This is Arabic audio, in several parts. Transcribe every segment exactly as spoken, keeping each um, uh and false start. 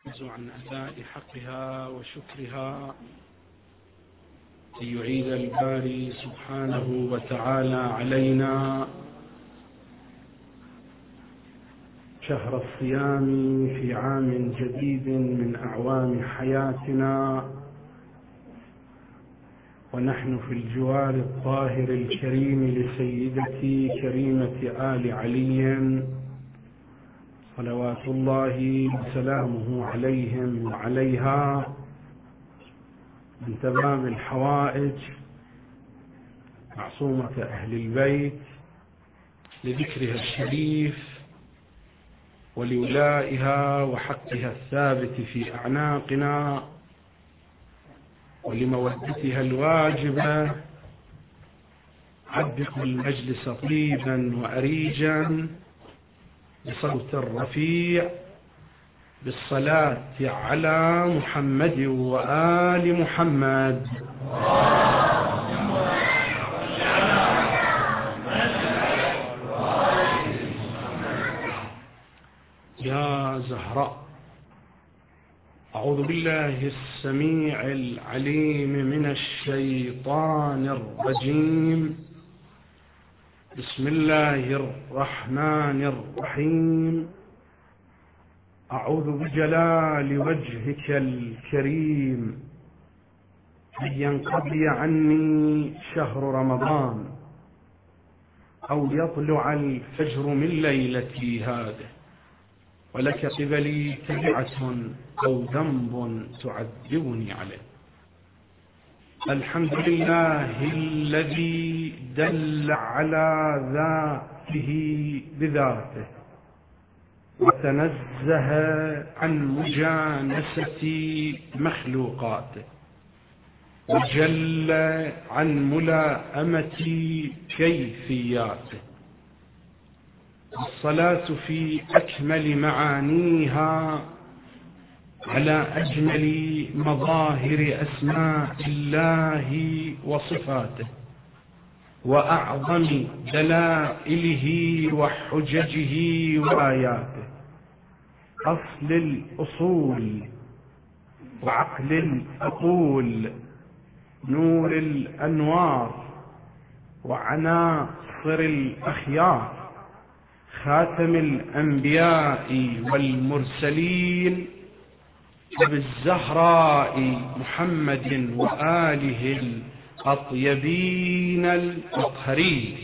عن أداء حقها وشكرها، ليعيد الباري سبحانه وتعالى علينا شهر الصيام في عام جديد من أعوام حياتنا، ونحن في الجوار الطاهر الكريم لسيدتي كريمة آل علي صلوات الله وسلامه عليهم وعليها، من تمام الحوائج معصومة أهل البيت، لذكرها الشريف ولولائها وحقها الثابت في أعناقنا، ولمودتها الواجبة. عبقوا المجلس طيبا وأريجا بصوت رفيع بالصلاة على محمد وآل محمد. يا زهراء، أعوذ بالله السميع العليم من الشيطان الرجيم. بسم الله الرحمن الرحيم. أعوذ بجلال وجهك الكريم أن ينقضي عني شهر رمضان أو يطلع الفجر من ليلتي هذه، ولك قبلي تبعة أو ذنب تعذبني عليه. الحمد لله الذي دل على ذاته بذاته، وتنزه عن مجانسة مخلوقاته، وجل عن ملائمة كيفياته. الصلاة في أكمل معانيها على أجمل مظاهر أسماء الله وصفاته، وأعظم دلائله وحججه وآياته، أصل الأصول وعقل العقول، نور الأنوار وعناصر الأخيار، خاتم الأنبياء والمرسلين، وبالزهراء محمد وآله الأطيبين الأطهرين.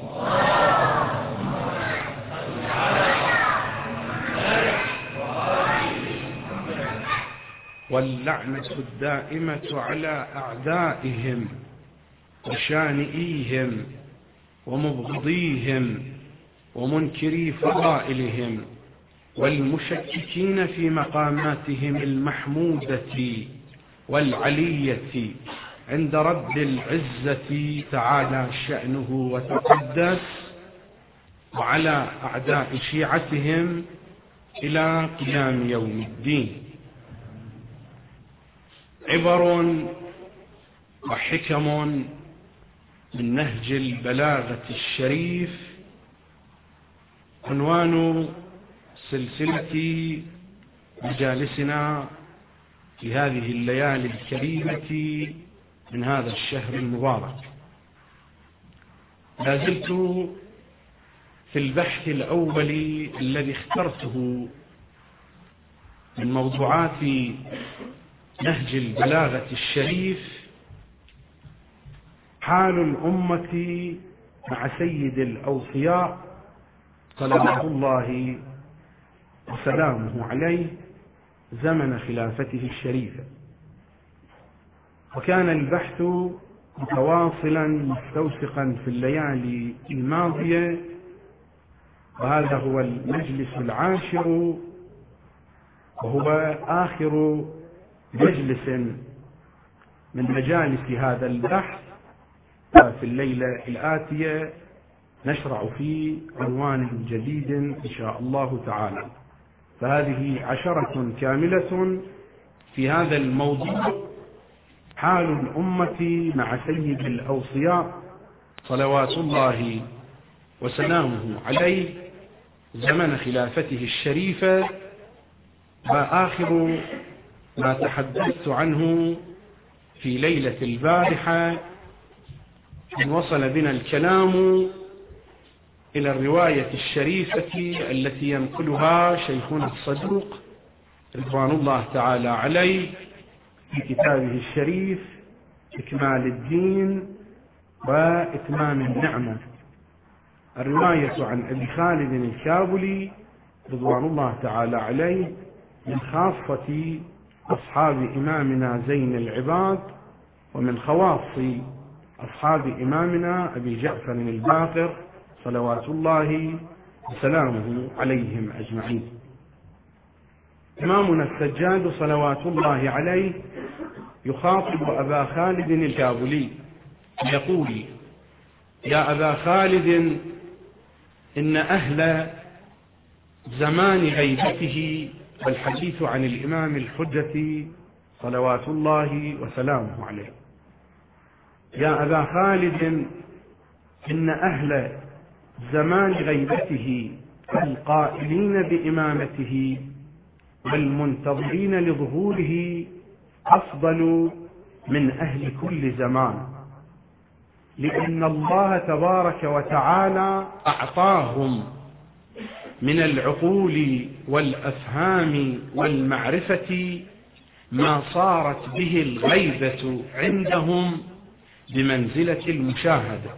واللعنة الدائمة على أعدائهم وشانئيهم ومبغضيهم ومنكري فضائلهم والمشككين في مقاماتهم المحمودة والعلية عند رب العزة تعالى شأنه وتقدس، وعلى أعداء شيعتهم إلى قيام يوم الدين. عبر وحكم من نهج البلاغة الشريف، عنوان سلسلة مجالسنا في هذه الليالي الكريمة من هذا الشهر المبارك. لا زلت في البحث الأول الذي اخترته من موضوعات نهج البلاغة الشريف، حال الأمة مع سيد الأوصياء صلوات الله وسلامه عليه زمن خلافته الشريفة. وكان البحث متواصلا مستوثقا في الليالي الماضية، وهذا هو المجلس العاشر، وهو آخر مجلس من مجالس هذا البحث. في الليلة الآتية نشرع في عنوان جديد إن شاء الله تعالى. فهذه عشرة كاملة في هذا الموضوع، حال الأمة مع سيد الأوصياء صلوات الله وسلامه عليه زمن خلافته الشريفة، وآخر ما تحدثت عنه في ليلة البارحة أن وصل بنا الكلام إلى الرواية الشريفة التي ينقلها شيخنا الصدوق رضوان الله تعالى عليه في كتابه الشريف إكمال الدين وإتمام النعمة. الرواية عن أبي خالد الكابلي رضوان الله تعالى عليه من خاصة أصحاب إمامنا زين العباد ومن خواص أصحاب إمامنا أبي جعفر الباقر صلوات الله وسلامه عليهم أجمعين. إمامنا السجاد صلوات الله عليه يخاطب أبا خالد الكابلي يقول: يا أبا خالد، إن أهل زمان غيبته، والحديث عن الإمام الحجة صلوات الله وسلامه عليه، يا أبا خالد، إن أهل زمان غيبته القائلين بإمامته والمنتظرين لظهوره أفضل من أهل كل زمان، لأن الله تبارك وتعالى أعطاهم من العقول والأفهام والمعرفة ما صارت به الغيبة عندهم بمنزلة المشاهدة،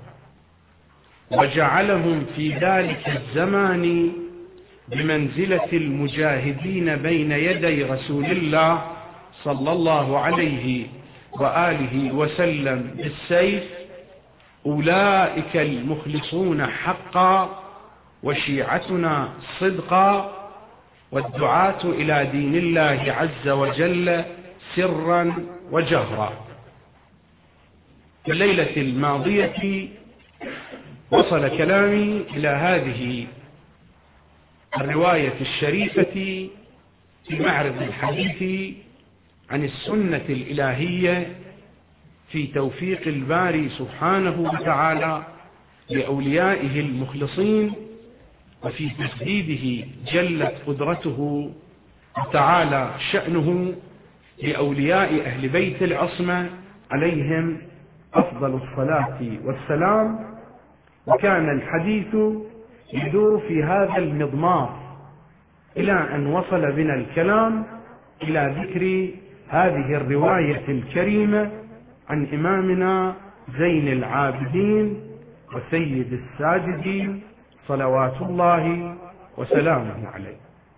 وجعلهم في ذلك الزمان بمنزلة المجاهدين بين يدي رسول الله صلى الله عليه وآله وسلم بالسيف، أولئك المخلصون حقا وشيعتنا صدقا، والدعاة إلى دين الله عز وجل سرا وجهرا. في الليلة الماضية وصل كلامي إلى هذه الرواية الشريفة في معرض الحديث عن السنة الإلهية في توفيق الباري سبحانه وتعالى لأوليائه المخلصين، وفي تسديده جلت قدرته وتعالى شأنه لأولياء أهل بيت العصمة عليهم أفضل الصلاة والسلام. وكان الحديث يدور في هذا المضمار إلى أن وصل بنا الكلام إلى ذكر هذه الرواية الكريمة عن إمامنا زين العابدين وسيد الساجدين صلوات الله وسلامه عليه.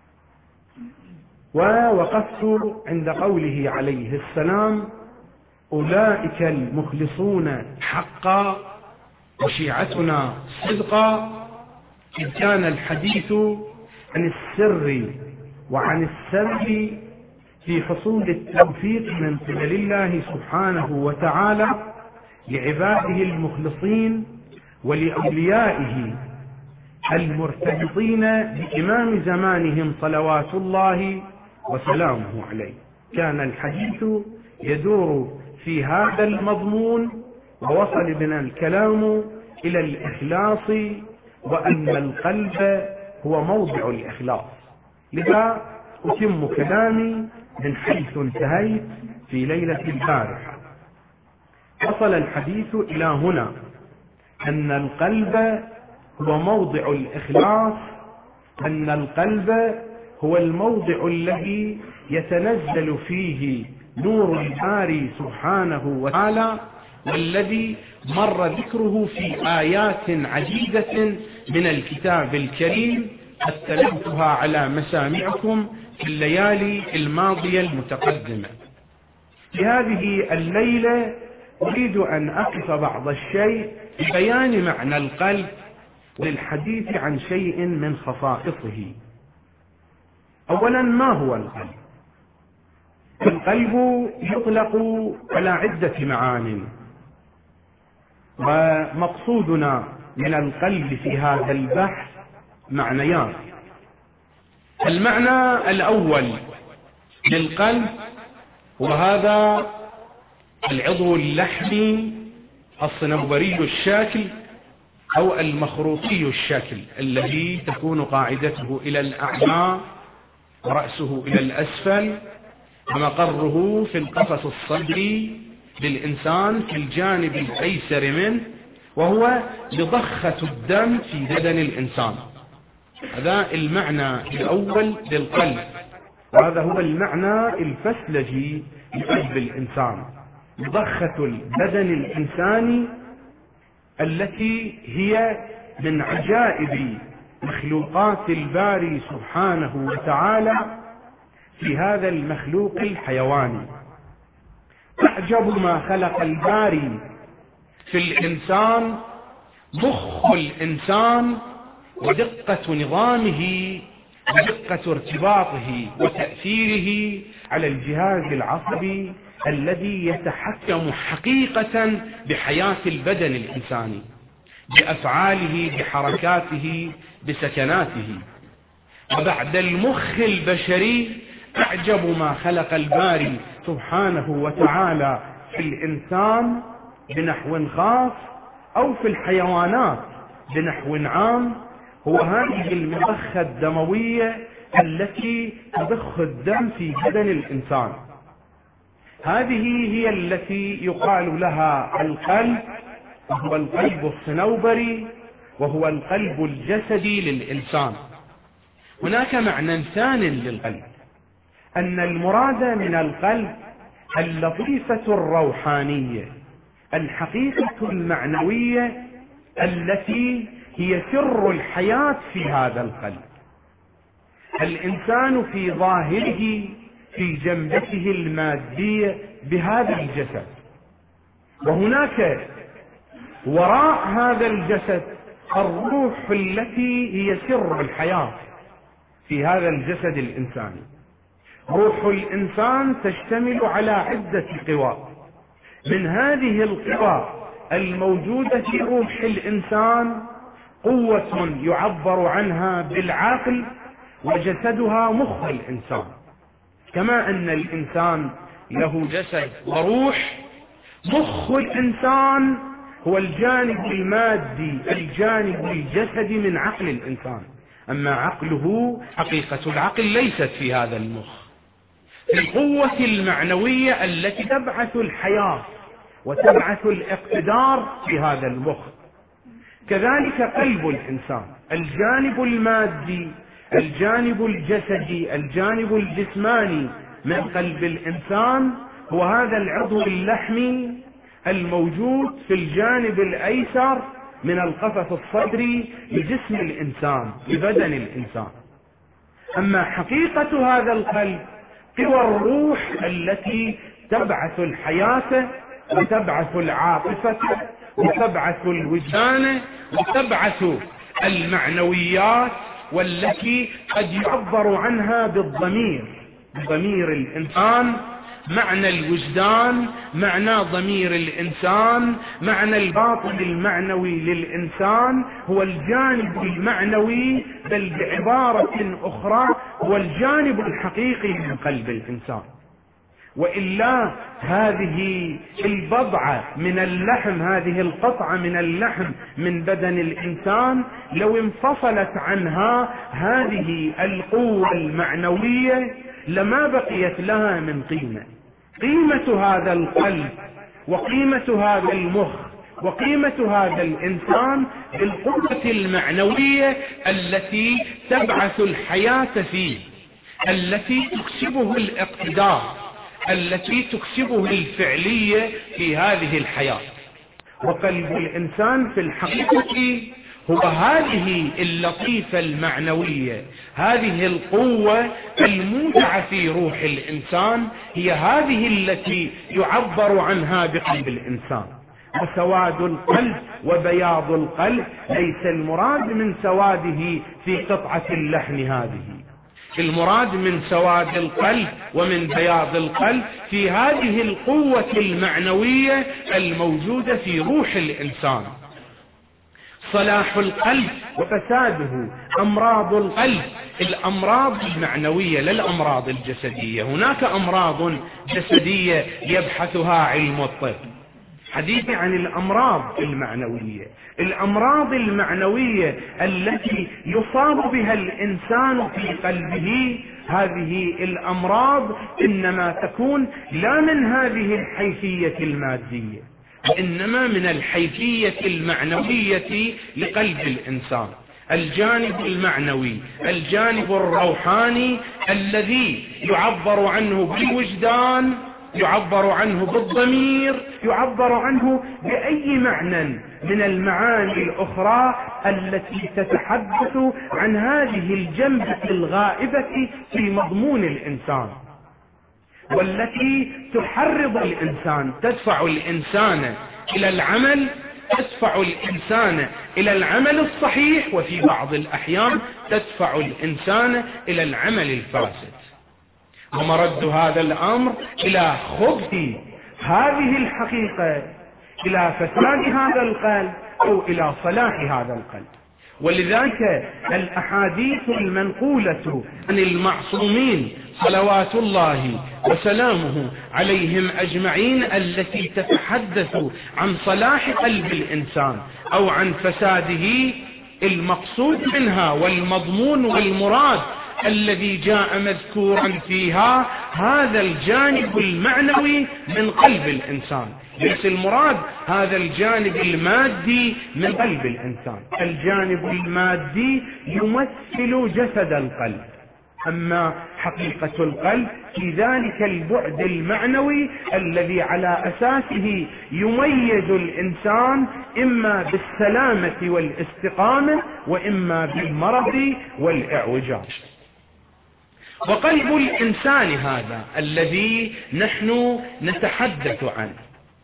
ووقفت عند قوله عليه السلام: أولئك المخلصون حقا وشيعتنا صدقا، إذ كان الحديث عن السر وعن السر في حصول التوفيق من قبل الله سبحانه وتعالى لعباده المخلصين ولأوليائه المرتبطين بإمام زمانهم صلوات الله وسلامه عليه. كان الحديث يدور في هذا المضمون، ووصل بنا الكلام إلى الإخلاص، وأن القلب هو موضع الإخلاص. لذا أتم كلامي من حيث انتهيت في ليلة البارحة. وصل الحديث إلى هنا، أن القلب هو موضع الإخلاص، أن القلب هو الموضع الذي يتنزل فيه نور الباري سبحانه وتعالى، والذي مر ذكره في آيات عديدة من الكتاب الكريم قد تلوتها على مسامعكم في الليالي الماضية المتقدمة. في هذه الليلة أريد أن أقف بعض الشيء لبيان معنى القلب وللحديث عن شيء من خصائصه. أولا، ما هو القلب؟ القلب يطلق على عدة معان، ومقصودنا من القلب في هذا البحث معنيان. المعنى الأول للقلب وهذا العضو اللحمي الصنوبري الشاكل أو المخروطي الشكل، الذي تكون قاعدته إلى الأعمى ورأسه إلى الأسفل، ومقره في القفص الصدري للإنسان في الجانب الأيسر منه، وهو لضخة الدم في بدن الإنسان. هذا المعنى الأول للقلب، وهذا هو المعنى الفسلجي لقلب الإنسان، ضخة البدن الإنساني التي هي من عجائب مخلوقات الباري سبحانه وتعالى في هذا المخلوق الحيواني. أعجب ما خلق الباري في الإنسان مخ الإنسان ودقة نظامه ودقة ارتباطه وتأثيره على الجهاز العصبي الذي يتحكم حقيقة بحياة البدن الإنساني، بأفعاله، بحركاته، بسكناته. وبعد المخ البشري أعجب ما خلق الباري سبحانه وتعالى في الإنسان بنحو خاص أو في الحيوانات بنحو عام، هو هذه المضخة الدموية التي تضخ الدم في بدن الإنسان. هذه هي التي يقال لها القلب، وهو القلب الصنوبري، وهو القلب الجسدي للإنسان. هناك معنى ثاني للقلب، أن المراد من القلب اللطيفة الروحانية، الحقيقة المعنوية التي هي سر الحياة في هذا القلب. الإنسان في ظاهره في جنبته المادية بهذا الجسد، وهناك وراء هذا الجسد الروح التي هي سر الحياة في هذا الجسد الإنساني. روح الإنسان تشتمل على عدة قوى، من هذه القوى الموجودة في روح الإنسان قوة يعبر عنها بالعقل، وجسدها مخ الإنسان. كما أن الإنسان له جسد وروح، مخ الإنسان هو الجانب المادي الجانب الجسدي من عقل الإنسان، أما عقله حقيقة العقل ليست في هذا المخ. القوة المعنوية التي تبعث الحياة وتبعث الاقتدار في هذا المخ. كذلك قلب الإنسان، الجانب المادي الجانب الجسدي الجانب الجسماني من قلب الإنسان هو هذا العضو اللحمي الموجود في الجانب الأيسر من القفص الصدري لجسم الإنسان لبدن الإنسان. أما حقيقة هذا القلب قوى الروح التي تبعث الحياة وتبعث العاطفة وتبعث الوجدان وتبعث المعنويات، والتي قد يعبر عنها بالضمير، ضمير الإنسان، معنى الوجدان، معنى ضمير الإنسان، معنى الباطن المعنوي للإنسان هو الجانب المعنوي، بل بعبارة أخرى هو الجانب الحقيقي من قلب الإنسان. وإلا هذه البضعة من اللحم، هذه القطعة من اللحم من بدن الإنسان، لو انفصلت عنها هذه القوة المعنوية لما بقيت لها من قيمة. قيمة هذا القلب وقيمة هذا المخ وقيمة هذا الإنسان بالقوة المعنوية التي تبعث الحياة فيه، التي تكسبه الاقتدار، التي تكسبه الفعلية في هذه الحياة. وقلب الإنسان في الحقيقة هو هذه اللطيفة المعنوية، هذه القوة المودعة في روح الإنسان، هي هذه التي يعبر عنها بقلب الإنسان. وسواد القلب وبياض القلب ليس المراد من سواده في قطعة اللحم هذه، المراد من سواد القلب ومن بياض القلب في هذه القوة المعنوية الموجودة في روح الإنسان. صلاح القلب وفساده، أمراض القلب، الأمراض المعنوية لا الأمراض الجسدية. هناك أمراض جسدية يبحثها علم الطب، حديث عن الأمراض المعنوية. الأمراض المعنوية التي يصاب بها الإنسان في قلبه هذه الأمراض إنما تكون لا من هذه الحيثية المادية، إنما من الحيثية المعنوية لقلب الإنسان، الجانب المعنوي، الجانب الروحاني الذي يعبر عنه بالوجدان، يعبر عنه بالضمير، يعبر عنه بأي معنى من المعاني الأخرى التي تتحدث عن هذه الجنبة الغائبة في مضمون الإنسان، والتي تحرض الإنسان، تدفع الإنسان إلى العمل، تدفع الإنسان إلى العمل الصحيح، وفي بعض الأحيان تدفع الإنسان إلى العمل الفاسد. ومرد هذا الأمر إلى خبث هذه الحقيقة، إلى فساد هذا القلب أو إلى صلاح هذا القلب. ولذلك الأحاديث المنقولة عن المعصومين صلوات الله وسلامه عليهم أجمعين التي تتحدث عن صلاح قلب الإنسان أو عن فساده، المقصود منها والمضمون والمراد الذي جاء مذكورا فيها هذا الجانب المعنوي من قلب الإنسان، ليس المراد هذا الجانب المادي من قلب الإنسان. الجانب المادي يمثل جسد القلب، أما حقيقة القلب في ذلك البعد المعنوي الذي على أساسه يميز الإنسان إما بالسلامة والاستقامة وإما بالمرض والإعوجاج. وقلب الإنسان هذا الذي نحن نتحدث عنه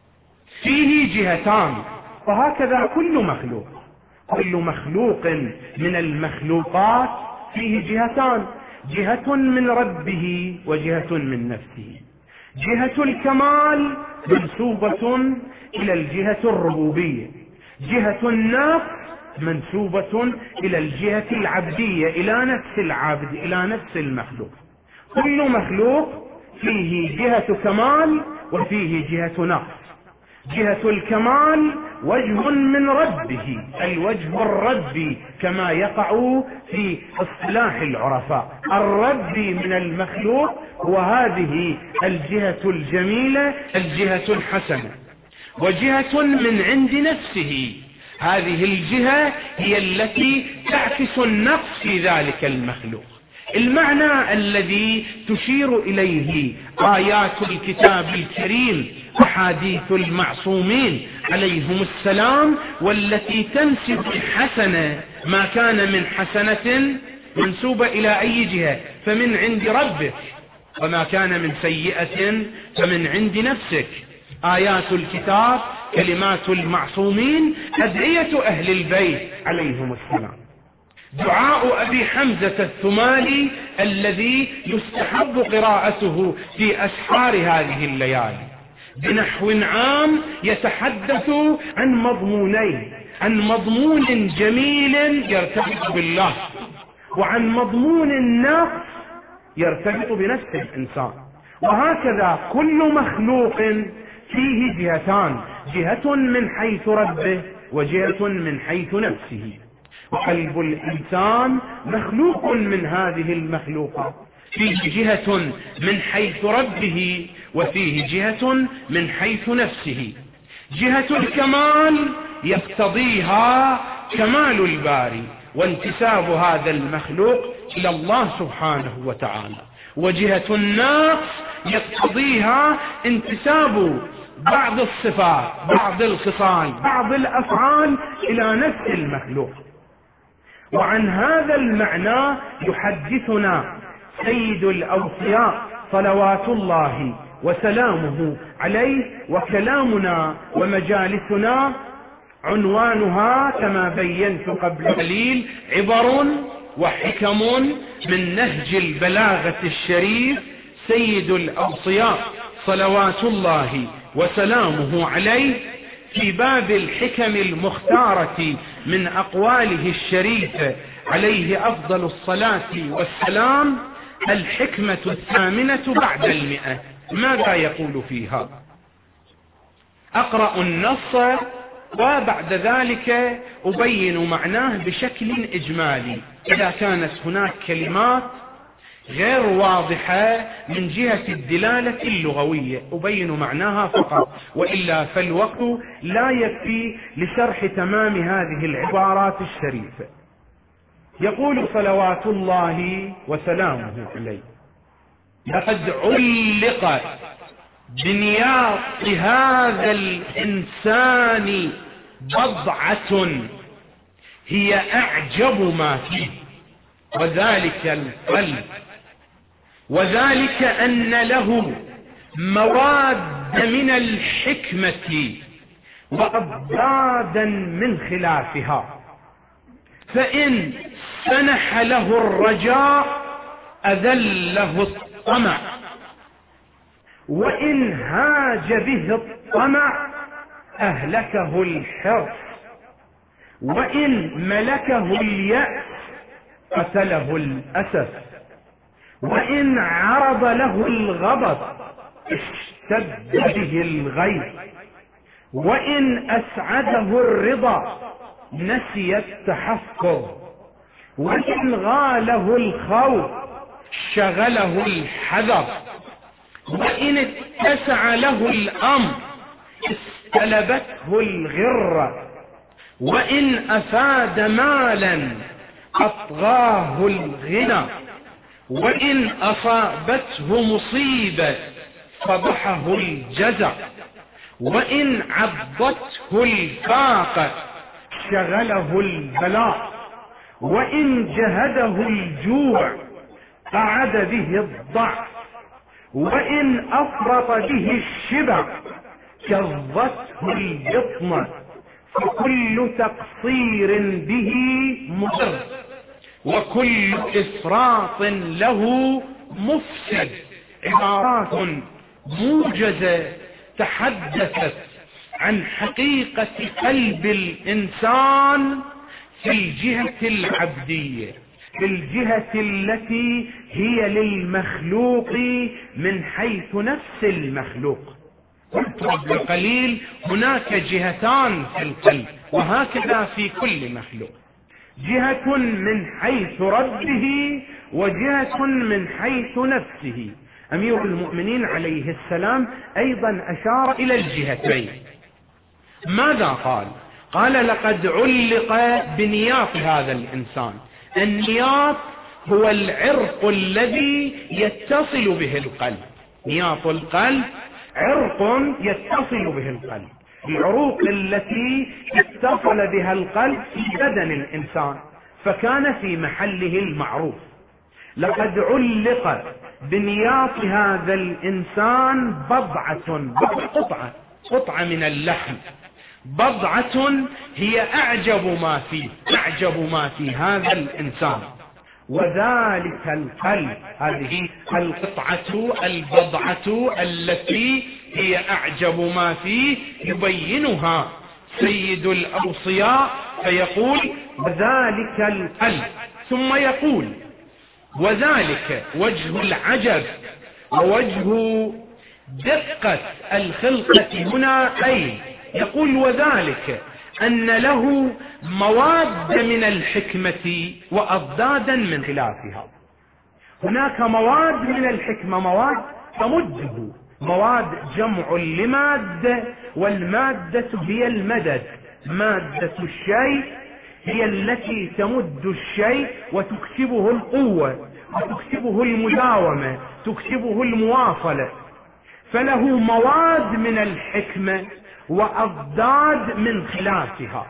فيه جهتان، وهكذا كل مخلوق، كل مخلوق من المخلوقات فيه جهتان، جهة من ربه وجهة من نفسه. جهة الكمال منسوبة إلى الجهة الربوبية، جهة النفس منسوبة إلى الجهة العبدية، إلى نفس العبد، إلى نفس المخلوق. كل مخلوق فيه جهة كمال وفيه جهة نقص. جهة الكمال وجه من ربه، الوجه الربي كما يقع في اصطلاح العرفاء، الربي من المخلوق هو هذه الجهة الجميلة، الجهة الحسنة. وجهة من عند نفسه، هذه الجهة هي التي تعكس النقص في ذلك المخلوق. المعنى الذي تشير إليه آيات الكتاب الكريم، أحاديث المعصومين عليهم السلام، والتي تنسب الحسنة ما كان من حسنة منسوبة إلى أي جهة فمن عند ربك، وما كان من سيئة فمن عند نفسك. آيات الكتاب، كلمات المعصومين، أدعية أهل البيت عليهم السلام. دعاء أبي حمزة الثمالي الذي يستحب قراءته في أسحار هذه الليالي بنحو عام، يتحدث عن مضمونين، عن مضمون جميل يرتبط بالله، وعن مضمون نقص يرتبط بنفس الإنسان. وهكذا كل مخلوق فيه جهتان، جهة من حيث ربه وجهة من حيث نفسه. وقلب الإنسان مخلوق من هذه المخلوقات، فيه جهة من حيث ربه وفيه جهة من حيث نفسه. جهة الكمال يقتضيها كمال الباري وانتساب هذا المخلوق إلى الله سبحانه وتعالى، وجهة النقص يقتضيها انتساب بعض الصفات، بعض الخصال، بعض الأفعال إلى نفس المخلوق. وعن هذا المعنى يحدثنا سيد الأوصياء صلوات الله وسلامه عليه، وكلامنا ومجالسنا عنوانها كما بينت قبل قليل عبر وحكم من نهج البلاغة الشريف سيد الأوصياء صلوات الله وسلامه عليه، في باب الحكم المختارة من أقواله الشريفة عليه أفضل الصلاة والسلام، الحكمة الثامنة بعد المئة. ماذا يقول فيها؟ أقرأ النص وبعد ذلك أبين معناه بشكل إجمالي. إذا كانت هناك كلمات غير واضحة من جهة الدلالة اللغوية، أبين معناها فقط، وإلا فالوقت لا يكفي لشرح تمام هذه العبارات الشريفة. يقول صلوات الله وسلامه عليه: لقد علق بنياط هذا الإنسان بضعة هي أعجب ما فيه، وذلك القلب، وذلك أن له مواد من الحكمة وأضدادا من خلافها، فإن سنح له الرجاء أذله الطمع، وإن هاج به الطمع أهلكه الحرص، وإن ملكه اليأس قتله الأسف، وإن عرض له الغضب اشتد به الغيظ، وإن أسعده الرضا نسي التحفظ، وإن غاله الخوف شغله الحذر، وإن اتسع له الأمر استلبته الغرة، وإن أفاد مالا أطغاه الغنى، وإن أصابته مصيبة فضحه الجزع، وإن عضته الفاقة شغله البلاء، وإن جهده الجوع قعد به الضعف، وإن أفرط به الشبع كظته البطنة، فكل تقصير به مضر، وكل إفراط له مفسد. عبارات موجزة تحدثت عن حقيقة قلب الإنسان في الجهة العبدية، في الجهة التي هي للمخلوق من حيث نفس المخلوق. قلت قبل قليل هناك جهتان في القلب، وهكذا في كل مخلوق: جهة من حيث ربه، وجهة من حيث نفسه. أمير المؤمنين عليه السلام أيضا أشار إلى الجهتين. ماذا قال؟ قال: لقد علق بنياط هذا الإنسان. النياط هو العرق الذي يتصل به القلب. نياط القلب عرق يتصل به القلب، العروق التي اتصل بها القلب في بدن الإنسان، فكان في محله المعروف. لقد علق بنياط هذا الإنسان بضعة، قطعة قطعة من اللحم، بضعة هي أعجب ما فيه، أعجب ما في هذا الإنسان، وذلك القلب. هذه القطعة البضعة التي هي أعجب ما فيه يبينها سيد الأوصياء فيقول: وذلك القلب، ثم يقول: وذلك وجه العجب ووجه دقة الخلقة هنا. أي يقول وذلك أن له مواد من الحكمة وأضدادا من خلافها. هناك مواد من الحكمة، مواد تمده، مواد جمع لمادة، والمادة هي المدد. مادة الشيء هي التي تمد الشيء وتكسبه القوة، وتكسبه المداومة، تكسبه المواصلة. فله مواد من الحكمة وأضداد من خلافها.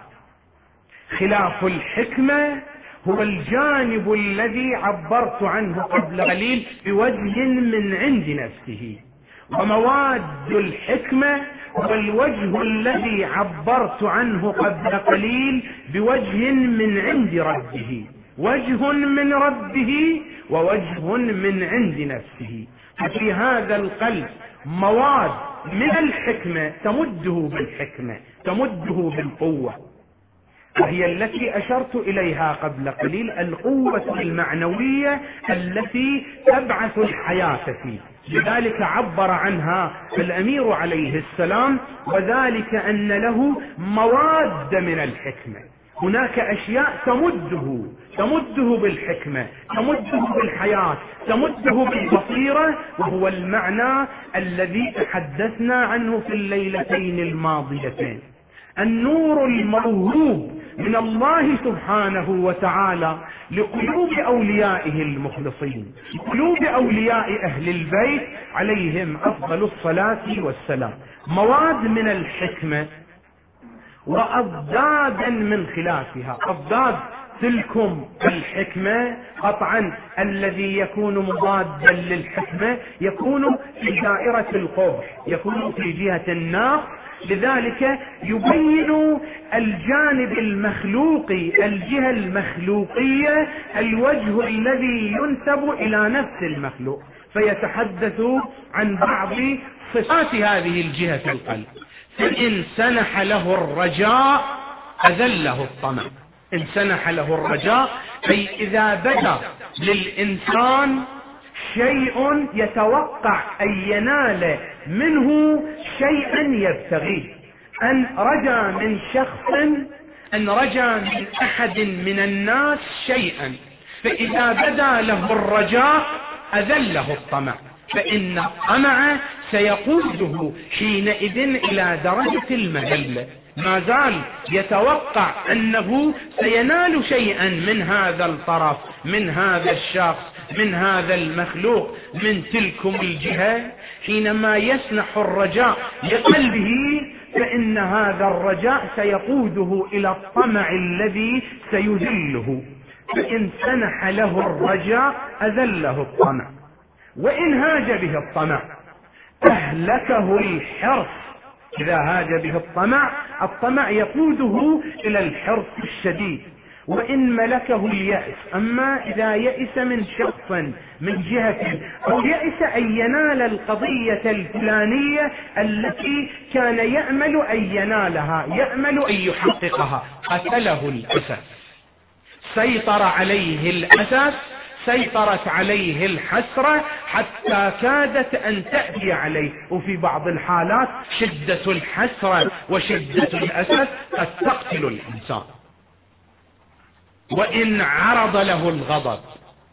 خلاف الحكمة هو الجانب الذي عبرت عنه قبل قليل بوجه من عند نفسه، ومواد الحكمة هو الوجه الذي عبرت عنه قبل قليل بوجه من عند ربه، وجه من ربه ووجه من عند نفسه. ففي هذا القلب مواد من الحكمة تمده بالحكمة، تمده بالقوة، وهي التي أشرت إليها قبل قليل، القوة المعنوية التي تبعث الحياة فيه. لذلك عبر عنها الأمير عليه السلام: وذلك أن له مواد من الحكمة. هناك أشياء تمده تمده بالحكمة، تمده بالحياة، تمده بالبصيرة، وهو المعنى الذي تحدثنا عنه في الليلتين الماضيتين. النور الموهوب من الله سبحانه وتعالى لقلوب أوليائه المخلصين، قلوب أولياء أهل البيت عليهم أفضل الصلاة والسلام، مواد من الحكمة وأضدادا من خلافها. أضداد تلكم الحكمة قطعا الذي يكون مضادا للحكمة يكون في دائرة القبح، يكون في جهة النقص، لذلك يبين الجانب المخلوقي، الجهة المخلوقية، الوجه الذي ينسب إلى نفس المخلوق، فيتحدث عن بعض صفات هذه الجهة في القلب. فإن سنح له الرجاء أذله الطمع. إن سنح له الرجاء أي إذا بدا للإنسان شيء يتوقع أن ينال منه شيئا يبتغيه، أن رجا من شخص، أن رجا من أحد من الناس شيئا، فإذا بدا له الرجاء أذله الطمع، فإن الطمع سيقوده حينئذ إلى درجة المذلة. ما زال يتوقع أنه سينال شيئا من هذا الطرف، من هذا الشخص، من هذا المخلوق، من تلكم الجهة. حينما يسنح الرجاء لقلبه فإن هذا الرجاء سيقوده إلى الطمع الذي سيذله. فإن سنح له الرجاء أذله الطمع، وإن هاج به الطمع أهلكه الحرص. إذا هاج به الطمع، الطمع يقوده إلى الحرص الشديد. وإن ملكه اليأس، أما إذا يئس من شخص من جهة أو يئس أن ينال القضية الفلانية التي كان يأمل أن ينالها، يأمل أن يحققها، قتله الأسف، سيطر عليه الأسف، سيطرت عليه الحسرة حتى كادت أن تأتي عليه. وفي بعض الحالات شدة الحسرة وشدة الأسف قد تقتل الإنسان. وإن عرض له الغضب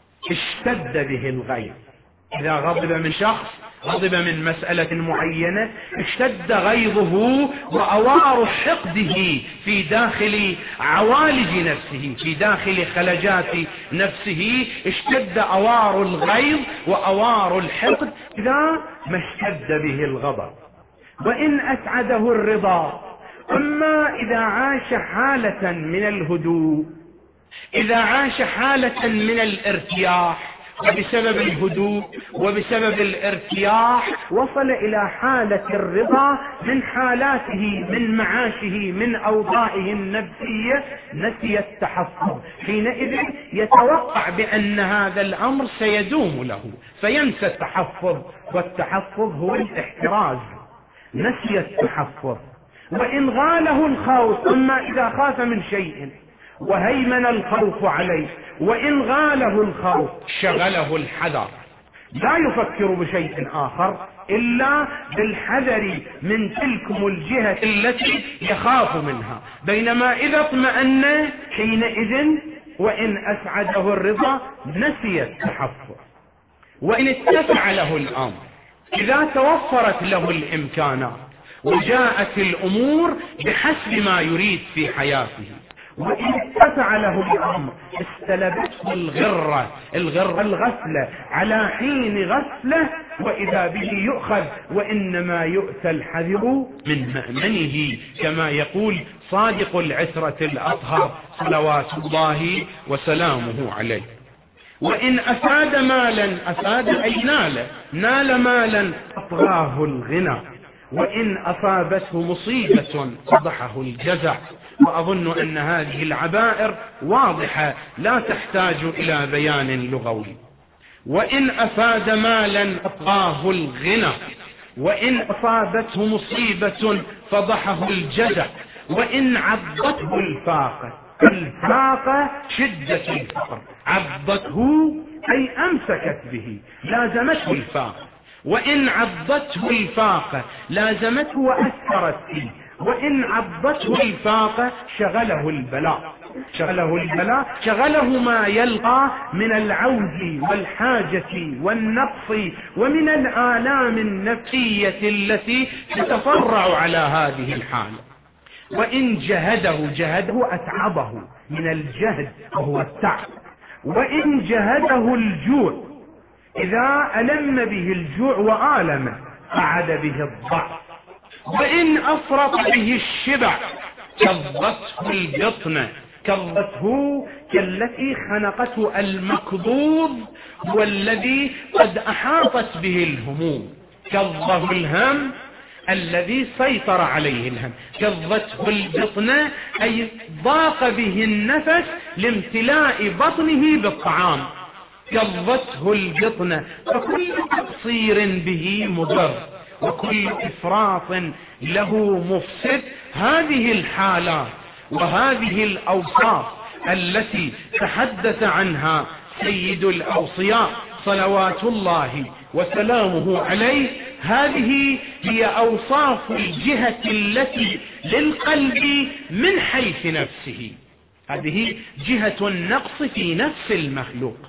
اشتد به الغيظ. إذا غضب من شخص، غضب من مسألة معينة، اشتد غيظه وأوار حقده في داخل عوالج نفسه، في داخل خلجات نفسه، اشتد أوار الغيظ وأوار الحقد إذا ما اشتد به الغضب. وإن أسعده الرضا، أما إذا عاش حالة من الهدوء، إذا عاش حالة من الارتياح، وبسبب الهدوء وبسبب الارتياح وصل إلى حالة الرضا من حالاته، من معاشه، من أوضاعه النفسية، نسي التحفظ. حينئذ يتوقع بأن هذا الأمر سيدوم له فينسى التحفظ، والتحفظ هو الاحتراز، نسي التحفظ. وإن غاله الخوف، أما إذا خاف من شيء وهيمن الخوف عليه، وإن غاله الخوف شغله الحذر، لا يفكر بشيء آخر إلا بالحذر من تلكم الجهة التي يخاف منها. بينما إذا اطمأن حينئذ وإن أسعده الرضا نسي التحفظ. وإن اتسع له الأمر، إذا توفرت له الإمكانات وجاءت الأمور بحسب ما يريد في حياته، وإن اتسع له الأمر استلبته الغرة، الغرة الغفلة على حين غفلة، وإذا به يؤخذ، وإنما يؤتى الحذر من مأمنه، كما يقول صادق العترة الأطهر صلوات الله وسلامه عليه. وإن أفاد مالا، أفاد أي نال، نال مالا أطغاه الغنى. وإن أصابته مصيبة فضحه الجزع. وأظن أن هذه العبائر واضحة لا تحتاج إلى بيان لغوي. وإن أفاد مالا أطغاه الغنى، وإن أصابته مصيبة فضحه الجزع. وإن عضته الفاقة، الفاقة شدة الفقر، عضته أي أمسكت به، لازمته الفاقة. وإن عضته الفاقة لازمته وأثرت فيه، وإن عضته الفاقة شغله البلاء، شغله البلاء، شغله ما يلقى من العوز والحاجة والنقص ومن الآلام النفسية التي تتفرع على هذه الحالة. وإن جهده جهده أتعبه من الجهد وهو التعب، وإن جهده الجوع إذا ألم به الجوع وآلم قعد به الضعف، وإن أفرط به الشبع كظته البطن، كظته كالتي خنقته المكظوظ والذي قد أحاطت به الهموم، كظه الهم الذي سيطر عليه الهم، كظته البطن أي ضاق به النفس لامتلاء بطنه بالطعام، كظته البطن، فكل تقصير به مضر وكل إفراط له مفسد. هذه الحالات وهذه الأوصاف التي تحدث عنها سيد الأوصياء صلوات الله وسلامه عليه، هذه هي أوصاف الجهة التي للقلب من حيث نفسه، هذه جهة النقص في نفس المخلوق.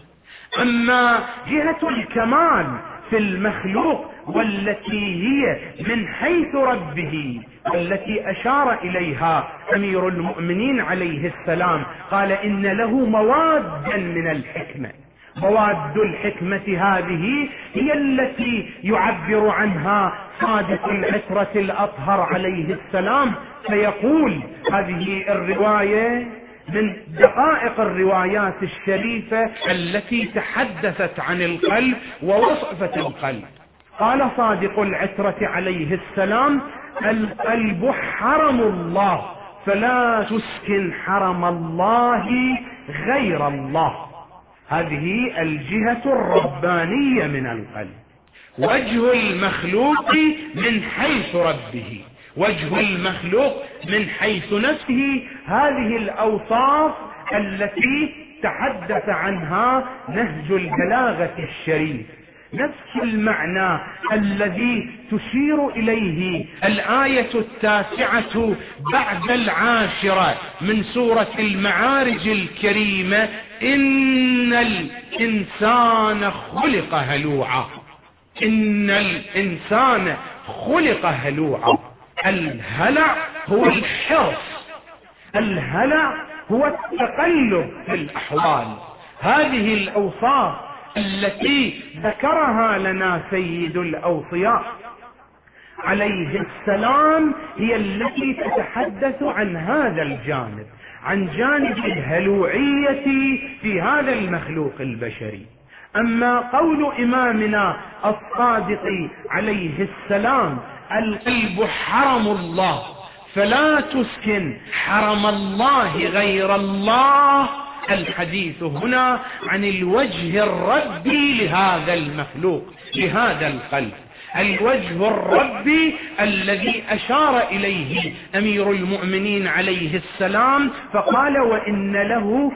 أما جهة الكمال في المخلوق والتي هي من حيث ربه والتي أشار إليها أمير المؤمنين عليه السلام، قال إن له موادا من الحكمة. مواد الحكمة هذه هي التي يعبر عنها صادق العترة الأطهر عليه السلام، فيقول هذه الرواية من دقائق الروايات الشريفة التي تحدثت عن القلب ووصفت القلب. قال صادق العترة عليه السلام: القلب حرم الله فلا تسكن حرم الله غير الله. هذه الجهة الربانية من القلب. وجه المخلوق من حيث ربه، وجه المخلوق من حيث نفسه، هذه الأوصاف التي تحدث عنها نهج البلاغة الشريف، نفس المعنى الذي تشير إليه الآية التاسعة بعد العاشرة من سورة المعارج الكريمة: إن الإنسان خلق هلوعا. إن الإنسان خلق هلوعا. الهلع هو الحرص، الهلع هو التقلب في الأحوال. هذه الأوصاف التي ذكرها لنا سيد الأوصياء عليه السلام هي التي تتحدث عن هذا الجانب، عن جانب الهلوعية في هذا المخلوق البشري. أما قول إمامنا الصادق عليه السلام: القلب حرم الله فلا تسكن حرم الله غير الله، الحديث هنا عن الوجه الربي لهذا المخلوق، لهذا القلب، الوجه الربي الذي أشار إليه أمير المؤمنين عليه السلام فقال: وإن له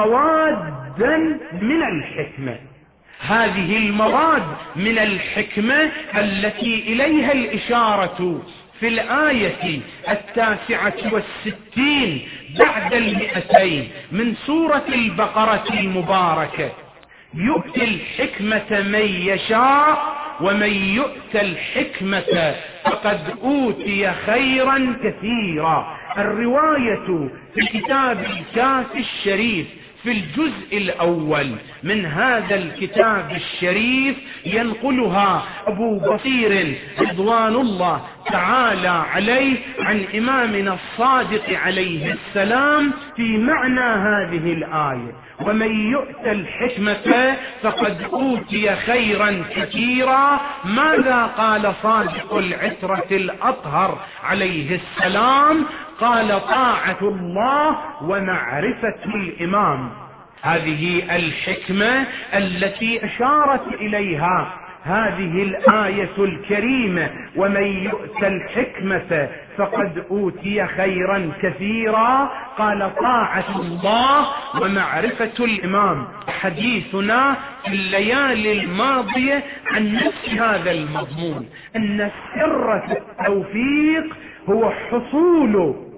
موادا من الحكمة. هذه المواد من الحكمة التي إليها الإشارة في الآية التاسعة والستين بعد المئتين من سورة البقرة المباركة: يؤتي الحكمة من يشاء ومن يؤت الحكمة فقد أوتي خيرا كثيرا. الرواية في كتاب الكافي الشريف في الجزء الأول من هذا الكتاب الشريف ينقلها أبو بصير رضوان الله تعالى عليه عن إمامنا الصادق عليه السلام في معنى هذه الآية: ومن يؤت الحكمة فقد أوتي خيرا كثيرا. ماذا قال صادق العترة الأطهر عليه السلام؟ قال: طاعة الله ومعرفة الإمام. هذه الحكمة التي أشارت إليها هذه الآية الكريمة: ومن يؤت الحكمة فقد أوتي خيرا كثيرا. قال: طاعة الله ومعرفة الإمام. حديثنا في الليالي الماضية عن نفس هذا المضمون، أن سر التوفيق هو حصول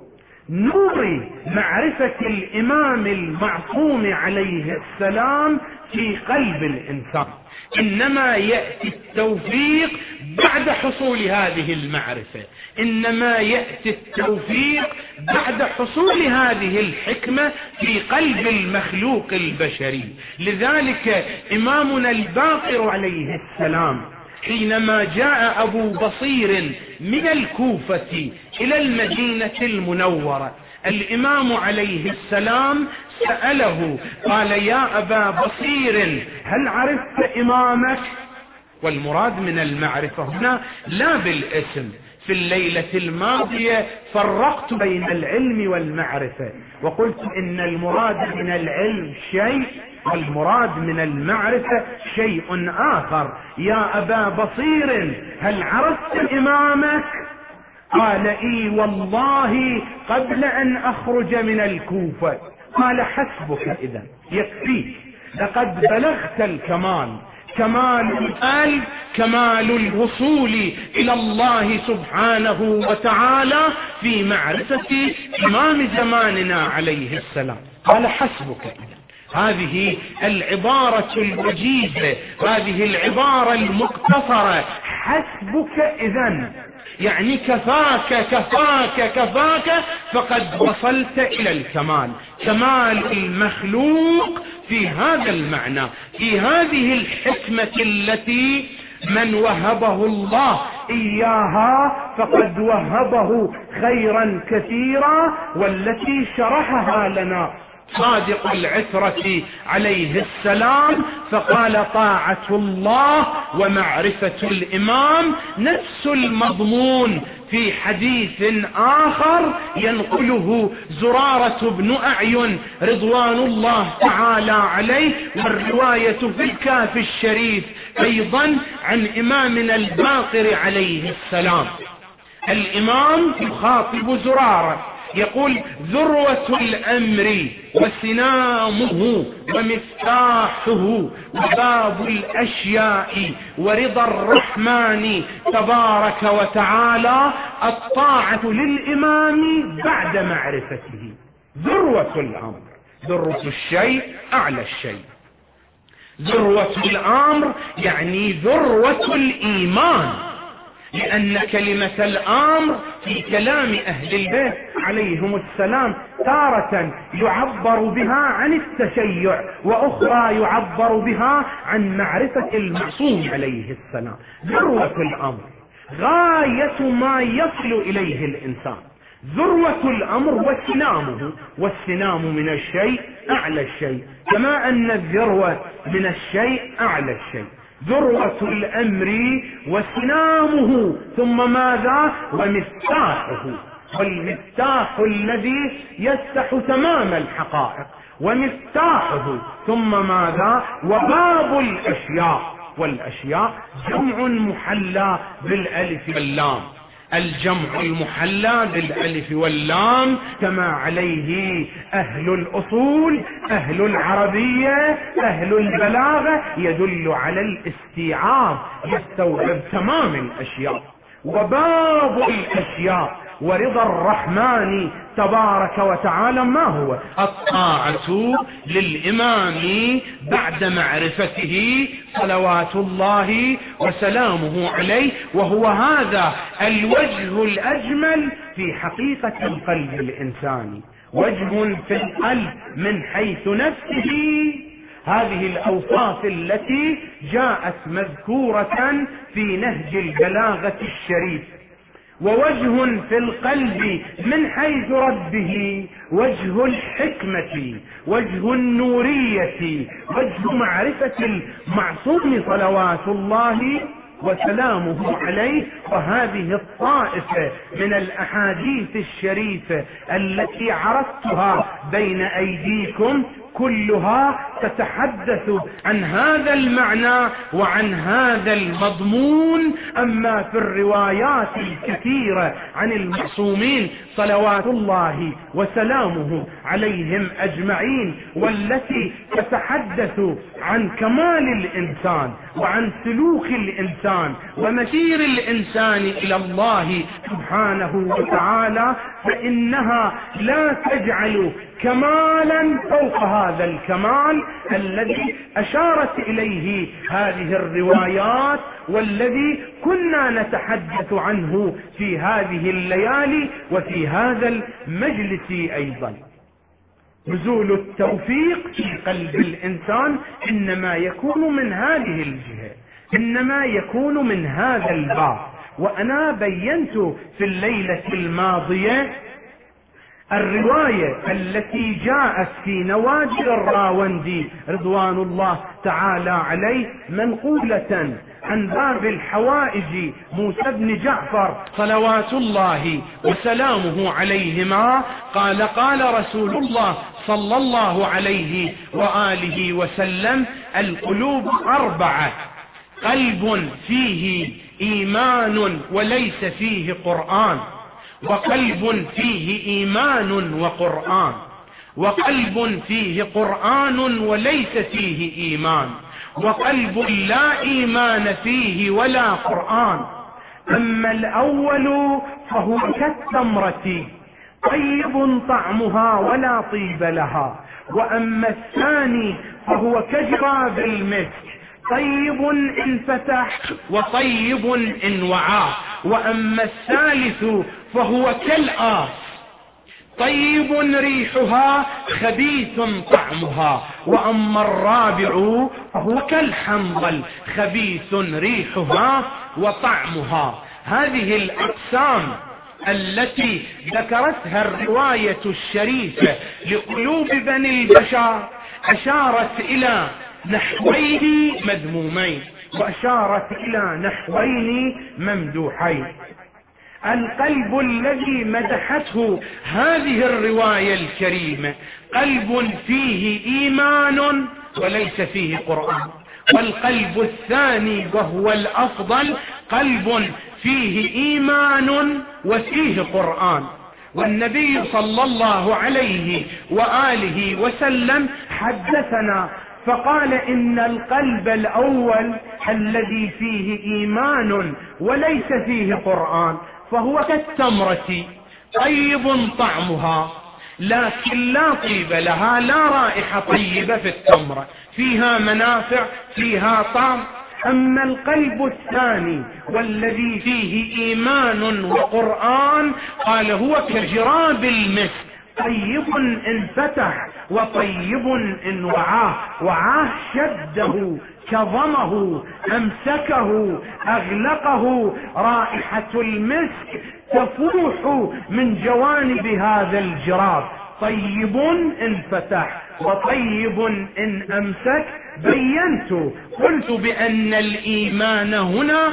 نور معرفة الإمام المعصوم عليه السلام في قلب الإنسان، إنما يأتي التوفيق بعد حصول هذه المعرفة، إنما يأتي التوفيق بعد حصول هذه الحكمة في قلب المخلوق البشري. لذلك إمامنا الباقر عليه السلام حينما جاء أبو بصير من الكوفة إلى المدينة المنورة، الإمام عليه السلام سأله قال: يا أبا بصير هل عرفت إمامك؟ والمراد من المعرفة هنا لا بالاسم. في الليلة الماضية فرقت بين العلم والمعرفة وقلت إن المراد من العلم شيء والمراد من المعرفة شيء آخر. يا أبا بصير هل عرفت إمامك؟ قال: إي والله قبل أن أخرج من الكوفة. قال: حسبك إذن، يكفيك، لقد بلغت الكمال، كمال القلب، كمال الوصول إلى الله سبحانه وتعالى في معرفة إمام زماننا عليه السلام. قال: حسبك إذن. هذه العبارة الوجيزة، هذه العبارة المقتصرة، حسبك إذن، يعني كفاك كفاك كفاك، فقد وصلت إلى الكمال. كمال المخلوق في هذا المعنى، في هذه الحكمة التي من وهبه الله إياها فقد وهبه خيرا كثيرا، والتي شرحها لنا صادق العترة عليه السلام فقال: طاعة الله ومعرفة الإمام نفس المضمون في حديث آخر ينقله زرارة بن أعين رضوان الله تعالى عليه، والرواية في الكافي الشريف أيضا عن إمامنا الباقر عليه السلام. الإمام يخاطب زرارة يقول: ذروة الأمر وسنامه ومفتاحه وباب الأشياء ورضا الرحمن تبارك وتعالى الطاعة للإمام بعد معرفته. ذروة الأمر، ذروة الشيء أعلى الشيء، ذروة الأمر يعني ذروة الإيمان، لأن كلمة الأمر في كلام أهل البيت عليهم السلام تارة يعبر بها عن التشيع، وأخرى يعبر بها عن معرفة المعصوم عليه السلام. ذروة الأمر غاية ما يصل إليه الإنسان، ذروة الأمر وسنامه، والسنام من الشيء أعلى الشيء، كما أن الذروة من الشيء أعلى الشيء. ذروة الأمر وسنامه، ثم ماذا؟ ومفتاحه، والمفتاح الذي يفتح تمام الحقائق، ومفتاحه، ثم ماذا؟ وباب الأشياء، والأشياء جمع محلى بالألف واللام، الجمع المحلى بالألف واللام كما عليه أهل الأصول، أهل العربية، أهل البلاغة، يدل على الاستيعاب، يستوعب تمام الأشياء. وباب الأشياء ورضا الرحمن تبارك وتعالى ما هو؟ الطاعة للإمام بعد معرفته صلوات الله وسلامه عليه، وهو هذا الوجه الأجمل في حقيقة القلب الإنساني، وجه في القلب من حيث نفسه، هذه الأوصاف التي جاءت مذكورة في نهج البلاغة الشريف. ووجه في القلب من حيث ربه، وجه الحكمة، وجه النورية، وجه معرفة المعصوم صلوات الله وسلامه عليه. وهذه الطائفة من الأحاديث الشريفة التي عرضتها بين أيديكم كلها تتحدث عن هذا المعنى وعن هذا المضمون. أما في الروايات الكثيرة عن المعصومين صلوات الله وسلامه عليهم أجمعين والتي تتحدث عن كمال الإنسان وعن سلوك الإنسان ومسير الإنسان إلى الله سبحانه وتعالى، فإنها لا تجعل كمالا فوق هذا الكمال الذي أشارت إليه هذه الروايات والذي كنا نتحدث عنه في هذه الليالي وفي هذا المجلس أيضا. نزول التوفيق في قلب الإنسان إنما يكون من هذه الجهة، إنما يكون من هذا الباب. وأنا بينت في الليلة الماضية الرواية التي جاءت في نوادر الراوندي رضوان الله تعالى عليه منقولة عن باب الحوائج موسى بن جعفر صلوات الله وسلامه عليهما قال قال رسول الله صلى الله عليه وآله وسلم: القلوب أربعة، قلب فيه إيمان وليس فيه قرآن، وقلب فيه إيمان وقرآن، وقلب فيه قرآن وليس فيه إيمان، وقلب لا إيمان فيه ولا قرآن. أما الأول فهو كالتمرة طيب طعمها ولا طيب لها، وأما الثاني فهو كجراب المسك طيب إن فتح وطيب إن وعاه، وأما الثالث فهو كالآس طيب ريحها خبيث طعمها، وأما الرابع فهو كالحنظل خبيث ريحها وطعمها. هذه الأقسام التي ذكرتها الرواية الشريفة لقلوب بني البشر أشارت إلى نحوين مذمومين وأشارت إلى نحوين ممدوحين. القلب الذي مدحته هذه الرواية الكريمة قلب فيه إيمان وليس فيه قرآن، والقلب الثاني وهو الأفضل قلب فيه إيمان وفيه قرآن. والنبي صلى الله عليه وآله وسلم حدثنا فقال: إن القلب الأول الذي فيه إيمان وليس فيه قرآن فهو كالتمرة طيب طعمها لكن لا طيب لها، لا رائحة طيبة في التمرة، فيها منافع فيها طعم. أما القلب الثاني والذي فيه إيمان وقرآن قال هو كجراب المسك طيب إن فتح وطيب إن وعاه، وعاه شده كظمه أمسكه أغلقه، رائحة المسك تفوح من جوانب هذا الجراب، طيب إن فتح وطيب إن أمسك. بينت قلت بأن الإيمان هنا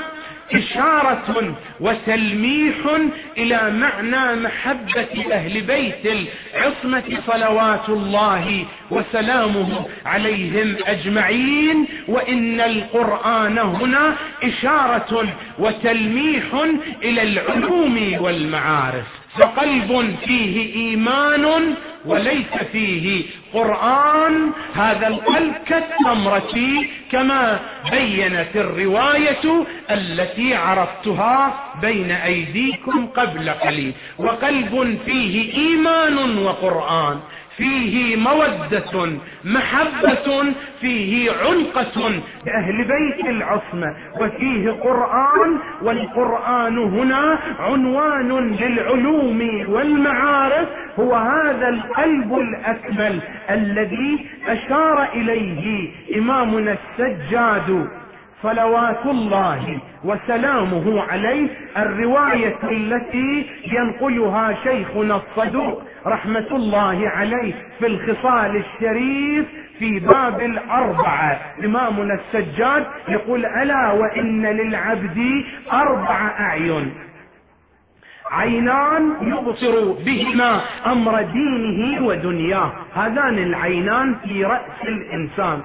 إشارة وتلميح إلى معنى محبة أهل بيت العصمة صلوات الله وسلامه عليهم أجمعين، وإن القرآن هنا إشارة وتلميح إلى العلوم والمعارف. فقلب فيه إيمان وليس فيه قرآن، هذا القلب كالتمرة كما بينت الرواية التي عرفتها بين أيديكم قبل قليل. وقلب فيه إيمان وقرآن، فيه مودة محبة، فيه عنقة بأهل بيت العصمة، وفيه قرآن، والقرآن هنا عنوان للعلوم والمعارف. هو هذا القلب الأكمل الذي أشار إليه إمامنا السجاد صلوات الله وسلامه عليه. الرواية التي ينقلها شيخنا الصدوق رحمة الله عليه في الخصال الشريف في باب الأربعة، إمامنا السجاد يقول: ألا وإن للعبد أربع أعين، عينان يبصر بهما أمر دينه ودنياه، هذان العينان في رأس الإنسان.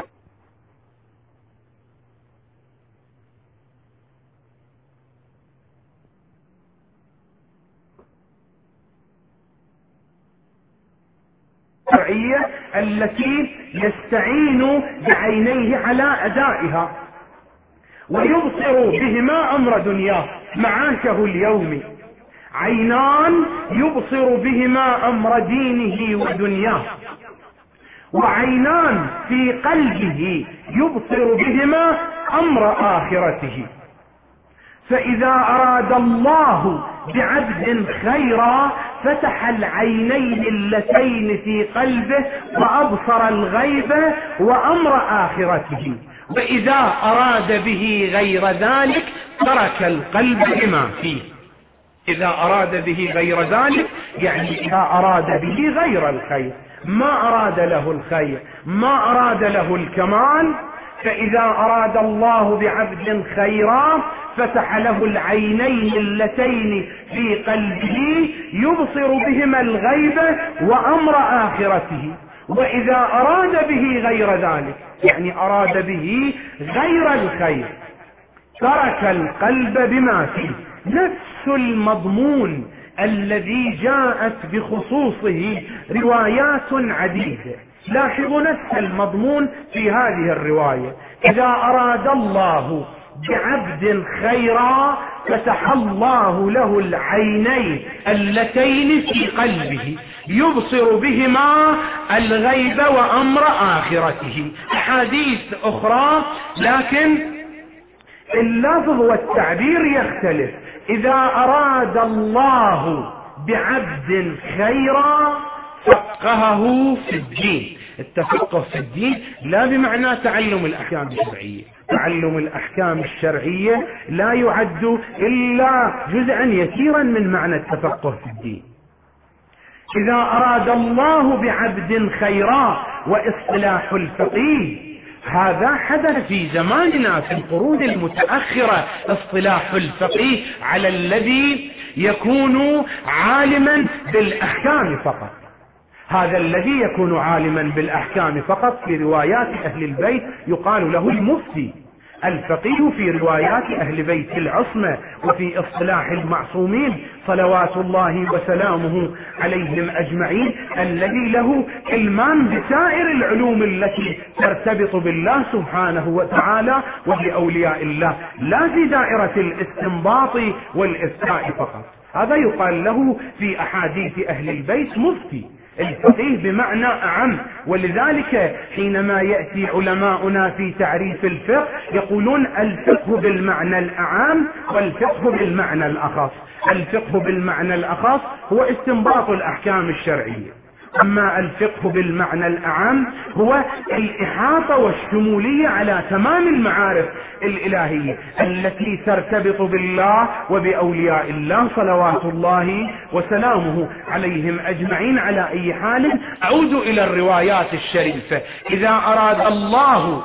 الشرعية التي يستعين بعينيه على أدائها، ويبصر بهما أمر دنياه معاشه اليومي. عينان يبصر بهما أمر دينه ودنياه، وعينان في قلبه يبصر بهما أمر آخرته. فإذا أراد الله بعبد خيرا فتح العينين اللتين في قلبه وأبصر الغيب وأمر آخرته، وإذا أراد به غير ذلك ترك القلب بما فيه. إذا أراد به غير ذلك يعني إذا أراد به غير الخير، ما أراد له الخير، ما أراد له الكمال. فإذا أراد الله بعبد خيرا فتح له العينين اللتين في قلبه يبصر بهما الغيب وأمر آخرته، وإذا أراد به غير ذلك يعني أراد به غير الخير ترك القلب بما فيه. نفس المضمون الذي جاءت بخصوصه روايات عديدة. لاحظوا نفس المضمون في هذه الرواية: إذا أراد الله بعبد خيرا فتح الله له العينين اللتين في قلبه يبصر بهما الغيب وأمر آخرته. أحاديث أخرى لكن اللفظ والتعبير يختلف. إذا أراد الله بعبد خيرا فقهه في الدين. التفقه في الدين لا بمعنى تعلم الأحكام الشرعية، تعلم الأحكام الشرعية لا يعد إلا جزءا يسيرا من معنى التفقه في الدين. إذا أراد الله بعبد خيرا واصطلاح الفقيه هذا حدث في زماننا في القرون المتأخرة، اصطلاح الفقيه على الذي يكون عالما بالأحكام فقط. هذا الذي يكون عالما بالأحكام فقط في روايات أهل البيت يقال له المفتي. الفقيه في روايات أهل بيت العصمة وفي اصطلاح المعصومين صلوات الله وسلامه عليهم أجمعين الذي له علمان بسائر العلوم التي ترتبط بالله سبحانه وتعالى وبأولياء الله، لا في دائرة الاستنباط والإفتاء فقط. هذا يقال له في أحاديث أهل البيت مفتي. الفقيه بمعنى أعم، ولذلك حينما يأتي علماؤنا في تعريف الفقه يقولون الفقه بالمعنى الأعم والفقه بالمعنى الأخص. الفقه بالمعنى الأخص هو استنباط الأحكام الشرعية، أما الفقه بالمعنى الأعم هو الإحاطة والشمولية على تمام المعارف الإلهية التي ترتبط بالله وبأولياء الله صلوات الله وسلامه عليهم أجمعين. على أي حال أعود إلى الروايات الشريفة: إذا أراد الله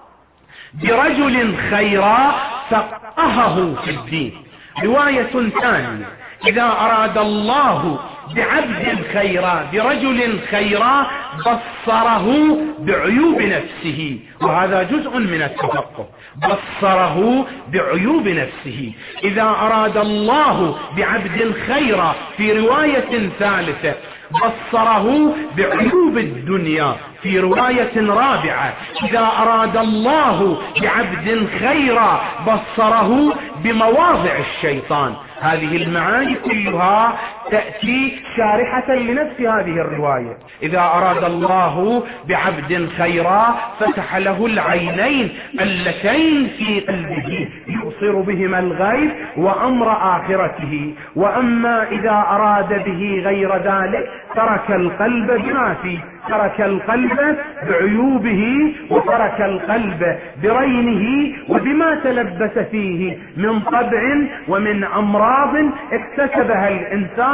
برجل خيرا فقهه في الدين. رواية ثانية: إذا أراد الله بعبد خيرا برجل خيرا بصره بعيوب نفسه، وهذا جزء من التفقه، بصره بعيوب نفسه. إذا أراد الله بعبد خيرا في رواية ثالثة بصره بعيوب الدنيا. في رواية رابعة: إذا أراد الله بعبد خيرا بصره بمواضع الشيطان. هذه المعاني كلها تأتي شارحة لنفس هذه الرواية. إذا أراد الله بعبد خيرا فتح له العينين اللتين في قلبه يبصر بهما الغيب وأمر آخرته، وأما إذا أراد به غير ذلك ترك القلب بما فيه، ترك القلب بعيوبه وترك القلب برينه وبما تلبس فيه من طبع ومن أمراض اكتسبها الإنسان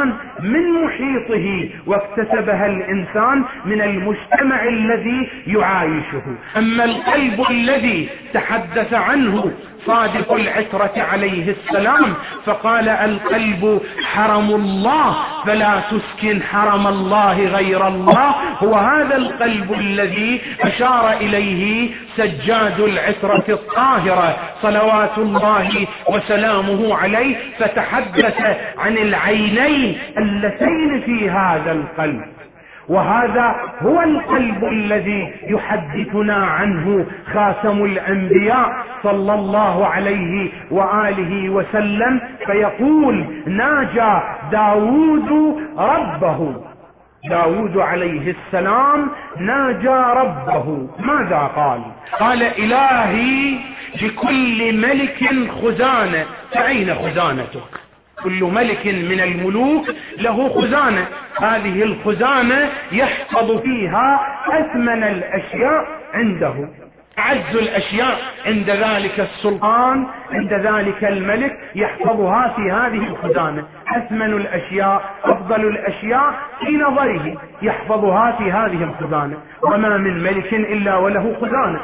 الإنسان من محيطه، واكتسبها الإنسان من المجتمع الذي يعايشه. أما القلب الذي تحدث عنه صادق العترة عليه السلام فقال: القلب حرم الله فلا تسكن حرم الله غير الله، هو هذا القلب الذي أشار إليه سجاد العترة الطاهرة صلوات الله وسلامه عليه، فتحدث عن العينين اللتين في هذا القلب. وهذا هو القلب الذي يحدثنا عنه خاتم الأنبياء صلى الله عليه وآله وسلم، فيقول: ناجى داود ربه. داود عليه السلام ناجى ربه. ماذا قال؟ قال: إلهي لكل ملك خزانة. فأين خزانتك؟ كل ملك من الملوك له خزانة، هذه الخزانة يحفظ فيها أثمن الأشياء عنده، أعز الأشياء عند ذلك السلطان، عند ذلك الملك يحفظها في هذه الخزانة. أثمن الأشياء، أفضل الأشياء في نظره يحفظها في هذه الخزانة، وما من ملك إلا وله خزانة.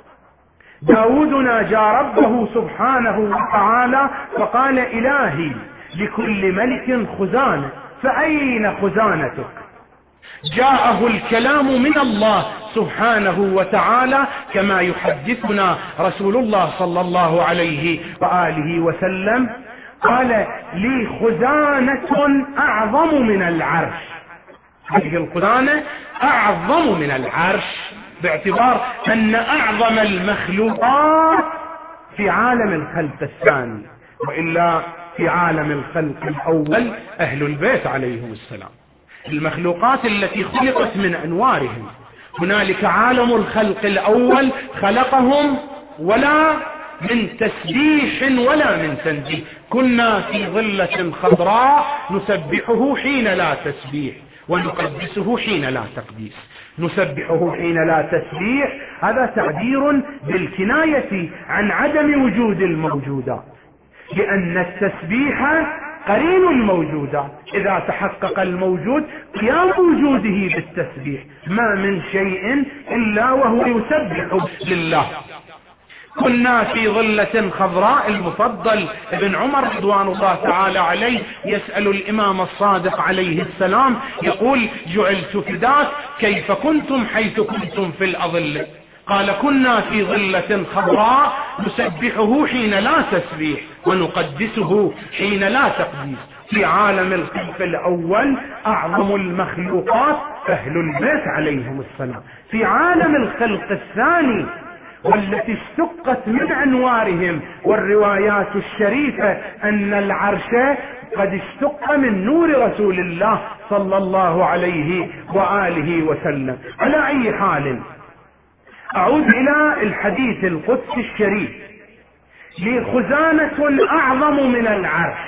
داود ناجى ربه سبحانه وتعالى فقال: إلهي لكل ملك خزانة. فأين خزانتك؟ جاءه الكلام من الله سبحانه وتعالى كما يحدثنا رسول الله صلى الله عليه وآله وسلم، قال: لي خزانة أعظم من العرش. هذه الخزانة أعظم من العرش، باعتبار أن أعظم المخلوقات في عالم الخلق الثاني، وإلا في عالم الخلق الأول أهل البيت عليهم السلام، المخلوقات التي خلقت من أنوارهم. هنالك عالم الخلق الأول خلقهم ولا من تسبيح ولا من تنزيه. كنا في ظلة خضراء نسبحه حين لا تسبيح ونقدسه حين لا تقديس. نسبحه حين لا تسبيح هذا تعبير بالكناية عن عدم وجود الموجودات، لأن التسبيح قرين الموجودات. إذا تحقق الموجود قيام وجوده بالتسبيح، ما من شيء إلا وهو يسبح لله. كنا في ظلة خضراء. المفضل ابن عمر رضوان الله تعالى عليه يسأل الإمام الصادق عليه السلام يقول: جعلت فداك كيف كنتم حيث كنتم في الأظل؟ قال: كنا في ظلة خضراء نسبحه حين لا تسبيح ونقدسه حين لا تقديس. في عالم الخلق الأول أعظم المخلوقات أهل البيت عليهم السلام. في عالم الخلق الثاني والتي اشتقت من أنوارهم، والروايات الشريفة أن العرش قد اشتق من نور رسول الله صلى الله عليه وآله وسلم. على أي حال، أعود إلى الحديث القدسي الشريف: لي خزانة أعظم من العرش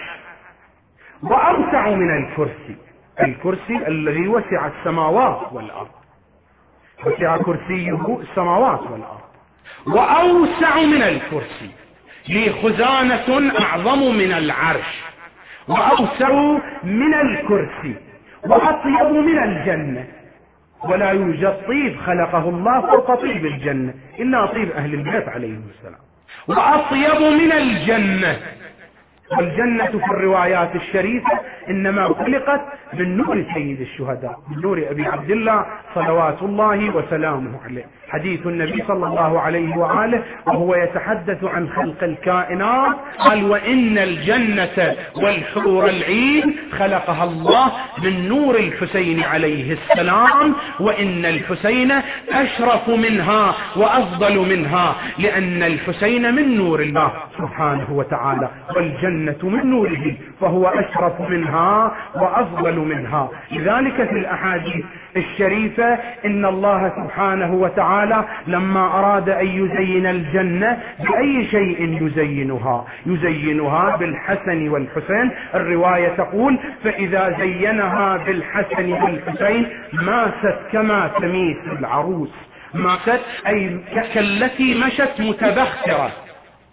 وأوسع من الكرسي. الكرسي الذي وسع السماوات والأرض، وسع كرسيه السماوات والأرض، وأوسع من الكرسي. لي خزانة أعظم من العرش وأوسع من الكرسي وأطيب من الجنة. ولا يوجد طيب خلقه الله فوق طيب الجنة إلا طيب أهل البيت عليهم السلام. وأطيب من الجنة، والجنة في الروايات الشريفة إنما خلقت من نور سيد الشهداء، من نور أبي عبد الله صلوات الله وسلامه عليه. حديث النبي صلى الله عليه وآله وهو يتحدث عن خلق الكائنات قال: وإن الجنة والحور العين خلقها الله من نور الحسين عليه السلام، وإن الحسين أشرف منها وأفضل منها، لأن الحسين من نور الله سبحانه وتعالى، والجنة من نوره فهو أشرف منها وأفضل منها. لذلك في الأحاديث الشريفة إن الله سبحانه وتعالى لما أراد أن يزين الجنة بأي شيء يزينها؟ يزينها بالحسن والحسين. الرواية تقول: فإذا زينها بالحسن والحسين ماست كما تميس العروس. ماست أي كالتي مشت متبخترة،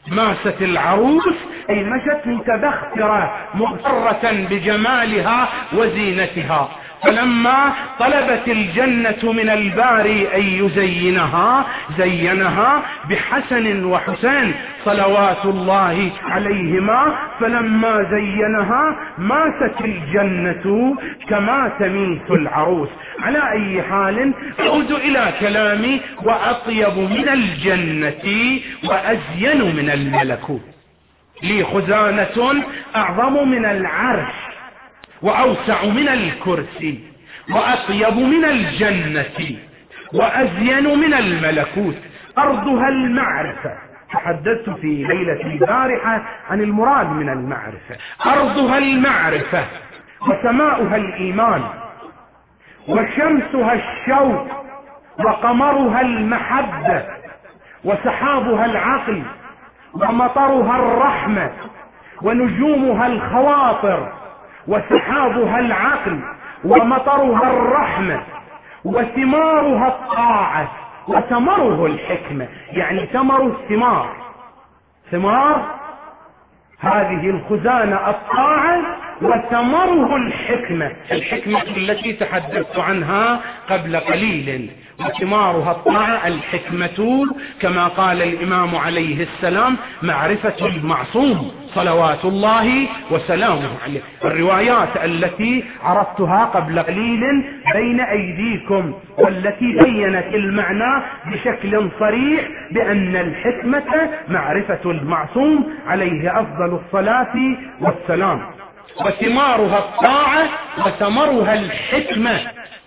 ماست العروس أي مشت متبخترة مغترة بجمالها وزينتها. فلما طلبت الجنة من الباري أن يزينها زينها بحسن وحسين صلوات الله عليهما. فلما زينها ماتت الجنة كما تميت العروس. على أي حال أعود إلى كلامي: وأطيب من الجنة وأزين من الملكوت. لي خزانة أعظم من العرش وأوسع من الكرسي وأطيب من الجنة وأزين من الملكوت. أرضها المعرفة. تحدثت في ليلة البارحة عن المراد من المعرفة. أرضها المعرفة وسماؤها الإيمان وشمسها الشوق وقمرها المحبة وسحابها العقل ومطرها الرحمة ونجومها الخواطر وسحابها العقل ومطرها الرحمة وثمارها الطاعة وثمره الحكمة. يعني ثمر الثمار، ثمار هذه الخزانة الطاعة وثمره الحكمة، الحكمة التي تحدثت عنها قبل قليل. وثمارها الطاعة الحكمة كما قال الإمام عليه السلام معرفة المعصوم صلوات الله وسلامه عليه. الروايات التي عرفتها قبل قليل بين أيديكم والتي بينت المعنى بشكل صريح بأن الحكمة معرفة المعصوم عليه أفضل الصلاة والسلام. وثمارها الطاعة وثمرها الحكمة.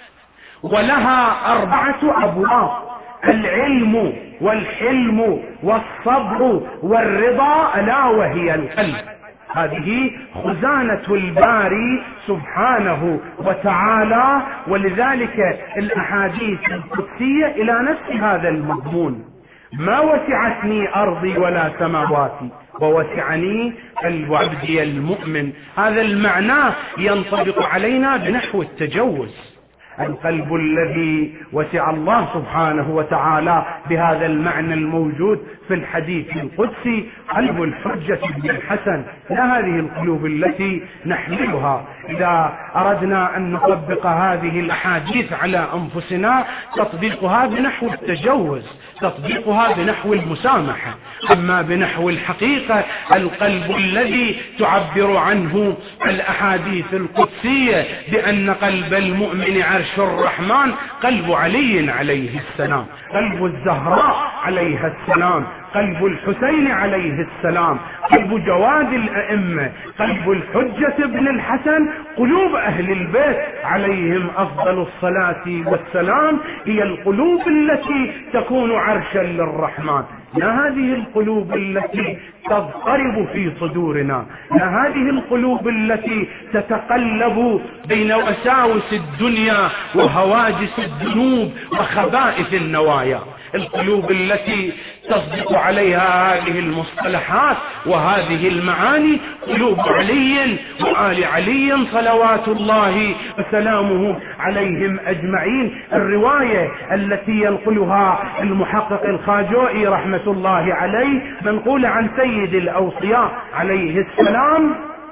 ولها أربعة أبواب: العلم والحلم والصبر والرضا، ألا وهي القلب. هذه خزانة الباري سبحانه وتعالى. ولذلك الأحاديث القدسية إلى نفس هذا المضمون: ما وسعتني أرضي ولا سماواتي ووسعني قلب عبدي المؤمن. هذا المعنى ينطبق علينا بنحو التجوز. القلب الذي وسع الله سبحانه وتعالى بهذا المعنى الموجود في الحديث القدسي قلب الحجة بن الحسن. لا هذه القلوب التي نحملها إذا أردنا أن نطبق هذه الأحاديث على أنفسنا تطبيقها بنحو التجوز، تطبيقها بنحو المسامحة. أما بنحو الحقيقة القلب الذي تعبر عنه الأحاديث القدسية بأن قلب المؤمن عرش الرحمن قلب علي عليه السلام، قلب الزهراء عليها السلام، قلب الحسين عليه السلام، قلب جواد الأئمة، قلب الحجة بن الحسن، قلوب أهل البيت عليهم أفضل الصلاة والسلام هي القلوب التي تكون عرشا للرحمن. لا هذه القلوب التي تضطرب في صدورنا، لا هذه القلوب التي تتقلب بين وساوس الدنيا وهواجس الذنوب وخبائث النوايا. القلوب التي تصدق عليها هذه المصطلحات وهذه المعاني قلوب علي وآل علي صلوات الله وسلامه عليهم أجمعين. الرواية التي ينقلها المحقق الخاجوئي رحمة الله عليه منقولة عن سيد الأوصياء عليه السلام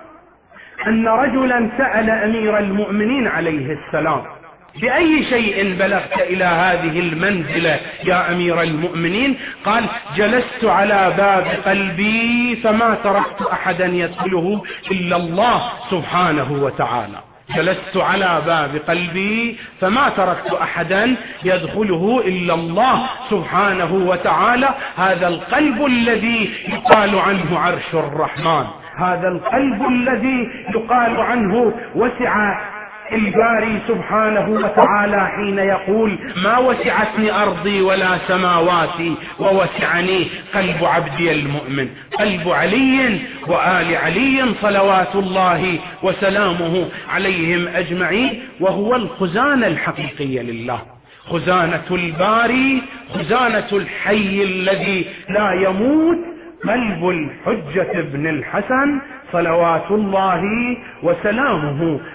أن رجلا سأل أمير المؤمنين عليه السلام: بأي شيء بلغت إلى هذه المنزلة يا أمير المؤمنين؟ قال: جلست على باب قلبي فما تركت أحدا يدخله إلا الله سبحانه وتعالى. جلست على باب قلبي فما تركت أحدا يدخله إلا الله سبحانه وتعالى. هذا القلب الذي يقال عنه عرش الرحمن، هذا القلب الذي يقال عنه وسع الباري سبحانه وتعالى حين يقول: ما وسعتني أرضي ولا سماواتي ووسعني قلب عبدي المؤمن. قلب علي وآل علي صلوات الله وسلامه عليهم أجمعين، وهو الخزانة الحقيقية لله، خزانة الباري، خزانة الحي الذي لا يموت، قلب الحجة بن الحسن صلوات الله وسلامه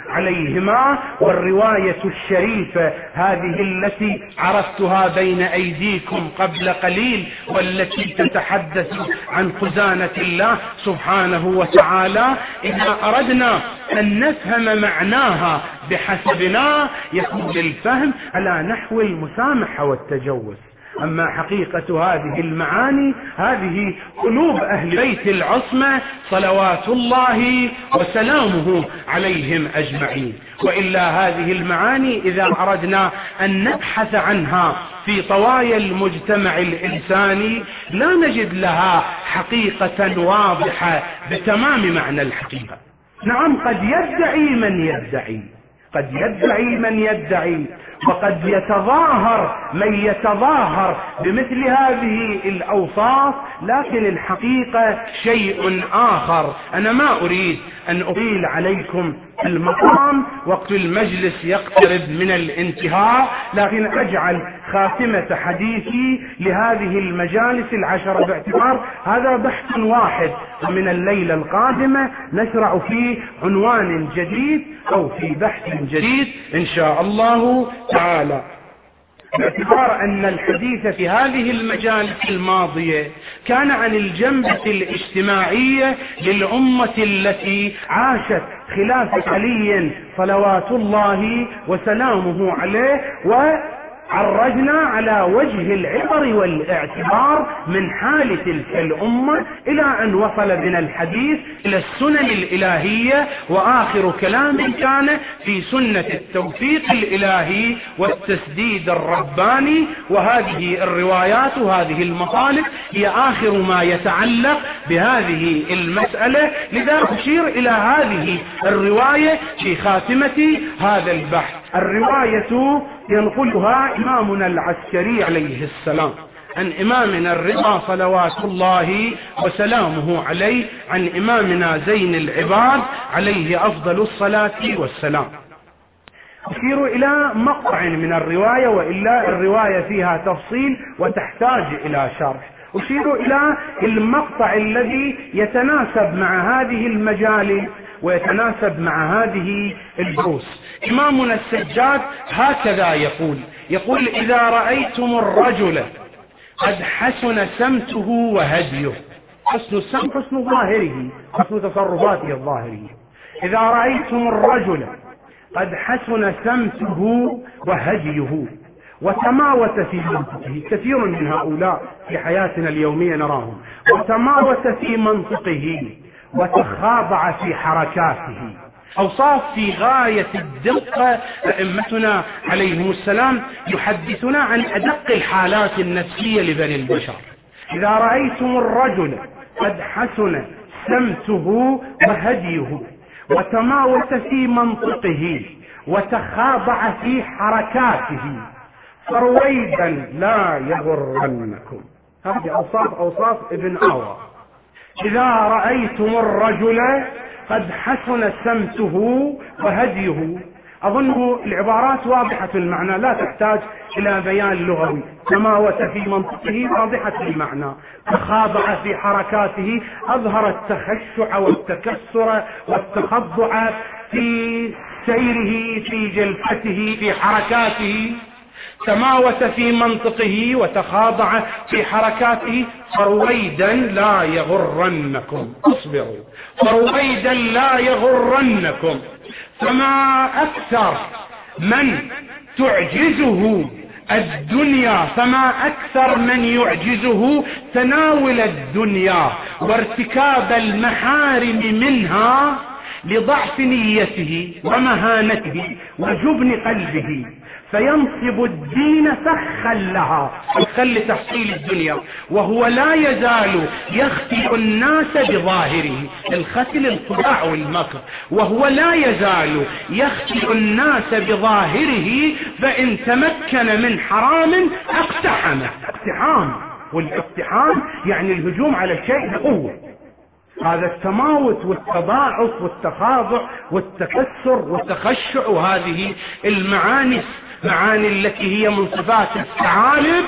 عليهما. والرواية الشريفة هذه التي عرفتها بين أيديكم قبل قليل والتي تتحدث عن خزانة الله سبحانه وتعالى، إذا أردنا أن نفهم معناها بحسبنا يكون الفهم على نحو المسامحة والتجوز. أما حقيقة هذه المعاني هذه قلوب أهل بيت العصمة صلوات الله وسلامه عليهم أجمعين. وإلا هذه المعاني إذا أردنا أن نبحث عنها في طوايا المجتمع الإنساني لا نجد لها حقيقة واضحة بتمام معنى الحقيقة. نعم، قد يدعي من يدعي، قد يدعي من يدعي، وقد يتظاهر من يتظاهر بمثل هذه الأوصاف، لكن الحقيقة شيء آخر. أنا ما أريد أن أطيل عليكم المقام، وقت المجلس يقترب من الانتهاء، لكن أجعل خاتمة حديثي لهذه المجالس العشرة باعتبار هذا بحث واحد، ومن الليلة القادمة نشرع في عنوان جديد أو في بحث جديد إن شاء الله تعالى، باعتبار أن الحديث في هذه المجالس الماضية كان عن الجنبة الاجتماعية للأمة التي عاشت خلافة علي صلوات الله وسلامه عليه، وعرجنا على وجه العبر والاعتبار من حال تلك الأمة إلى أن وصل بنا الحديث إلى السنن الإلهية، وآخر كلام كان في سنة التوفيق الإلهي والتسديد الرباني. وهذه الروايات وهذه المطالب هي آخر ما يتعلق بهذه المسألة، لذا أشير إلى هذه الرواية في خاتمة هذا البحث. الرواية ينقلها إمامنا العسكري عليه السلام عن إمامنا الرضا صلوات الله وسلامه عليه، عن إمامنا زين العباد عليه أفضل الصلاة والسلام. أشير إلى مقطع من الرواية، وإلا الرواية فيها تفصيل وتحتاج إلى شرح. أشير إلى المقطع الذي يتناسب مع هذه المجالس ويتناسب مع هذه الدروس. إمامنا السجاد هكذا يقول يقول إذا رأيتم الرجل قد حسن سمته وهديه، حسن السمت حسن ظاهره، حسن تصرفاته الظاهرية. إذا رأيتم الرجل قد حسن سمته وهديه وتماوت في منطقه، كثير من هؤلاء في حياتنا اليومية نراهم، وتماوت في منطقه وتخاضع في حركاته، أوصاف في غاية الدقة. أئمتنا عليهم السلام يحدثنا عن أدق الحالات النفسية لبني البشر. إذا رأيتم الرجل قد حسن سمته وهديه وتماوت في منطقه وتخاضع في حركاته فرويدا لا يغرنكم. هذه أوصاف أوصاف ابن آوى. إذا رأيتم الرجل قد حسن سمته وهديه، أظن العبارات واضحة المعنى لا تحتاج إلى بيان لغوي. تماوت في منطقه واضحة المعنى، تخاضع في حركاته، أظهر التخشع والتكسر والتخضع في سيره في جلسته في حركاته. تماوت في منطقه وتخاضع في حركاته فرويدا لا يغرنكم، اصبروا، فرويدا لا يغرنكم. فما أكثر من تعجزه الدنيا، فما أكثر من يعجزه تناول الدنيا وارتكاب المحارم منها لضعف نيته ومهانته وجبن قلبه، فينصب الدين فخا لها، فخا لتحصيل الدنيا، وهو لا يزال يخفي الناس بظاهره، الختل الخداع والمكر، وهو لا يزال يخفي الناس بظاهره، فإن تمكن من حرام اقتحمه. اقتحام، والاقتحام يعني الهجوم على الشيء بقوة. هذا التماوت والتضاعف والتخاضع والتكسر والتخشع، وهذه المعاني معاني التي هي من صفات الثعالب،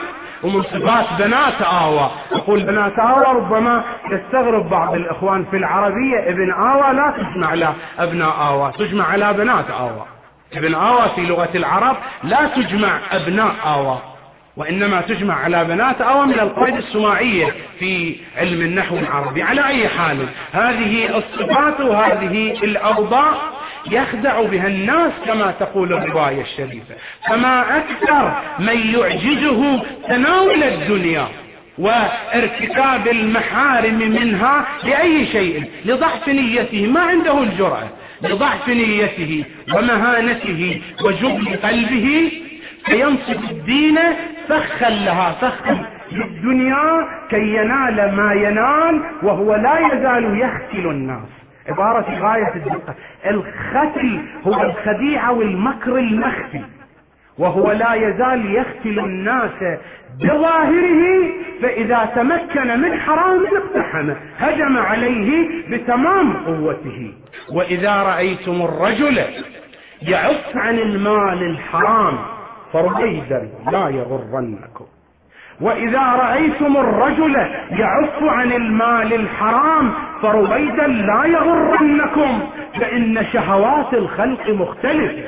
ومن صفات بنات آوى. أقول بنات آوى ربما يستغرب بعض الإخوان في العربية ابن آوى لا تجمع على أبناء آوى، تجمع على بنات آوى. ابن آوى في لغة العرب لا تجمع أبناء آوى، وإنما تجمع على بنات آوى من القواعد السماعية في علم النحو العربي. على أي حال هذه الصفات وهذه الأوضاع يخدع بها الناس كما تقول الرواية الشريفة. فما أكثر من يعجزه تناول الدنيا وارتكاب المحارم منها لأي شيء، لضعف نيته، ما عنده الجرأة، لضعف نيته ومهانته وجبن قلبه، فينصب الدين فخا لها، فخا للدنيا كي ينال ما ينال وهو لا يزال يختل الناس. عبارة في غاية الدقة. الختل هو الخديعة والمكر المخفي، وهو لا يزال يختل الناس بظاهره، فإذا تمكن من حرام اقتحمه، هجم عليه بتمام قوته. وإذا رأيتم الرجل يعف عن المال الحرام فرويدا لا يغرنكم. وإذا رأيتم الرجل يعف عن المال الحرام فرويدا لا يغرنكم، فإن شهوات الخلق مختلفة.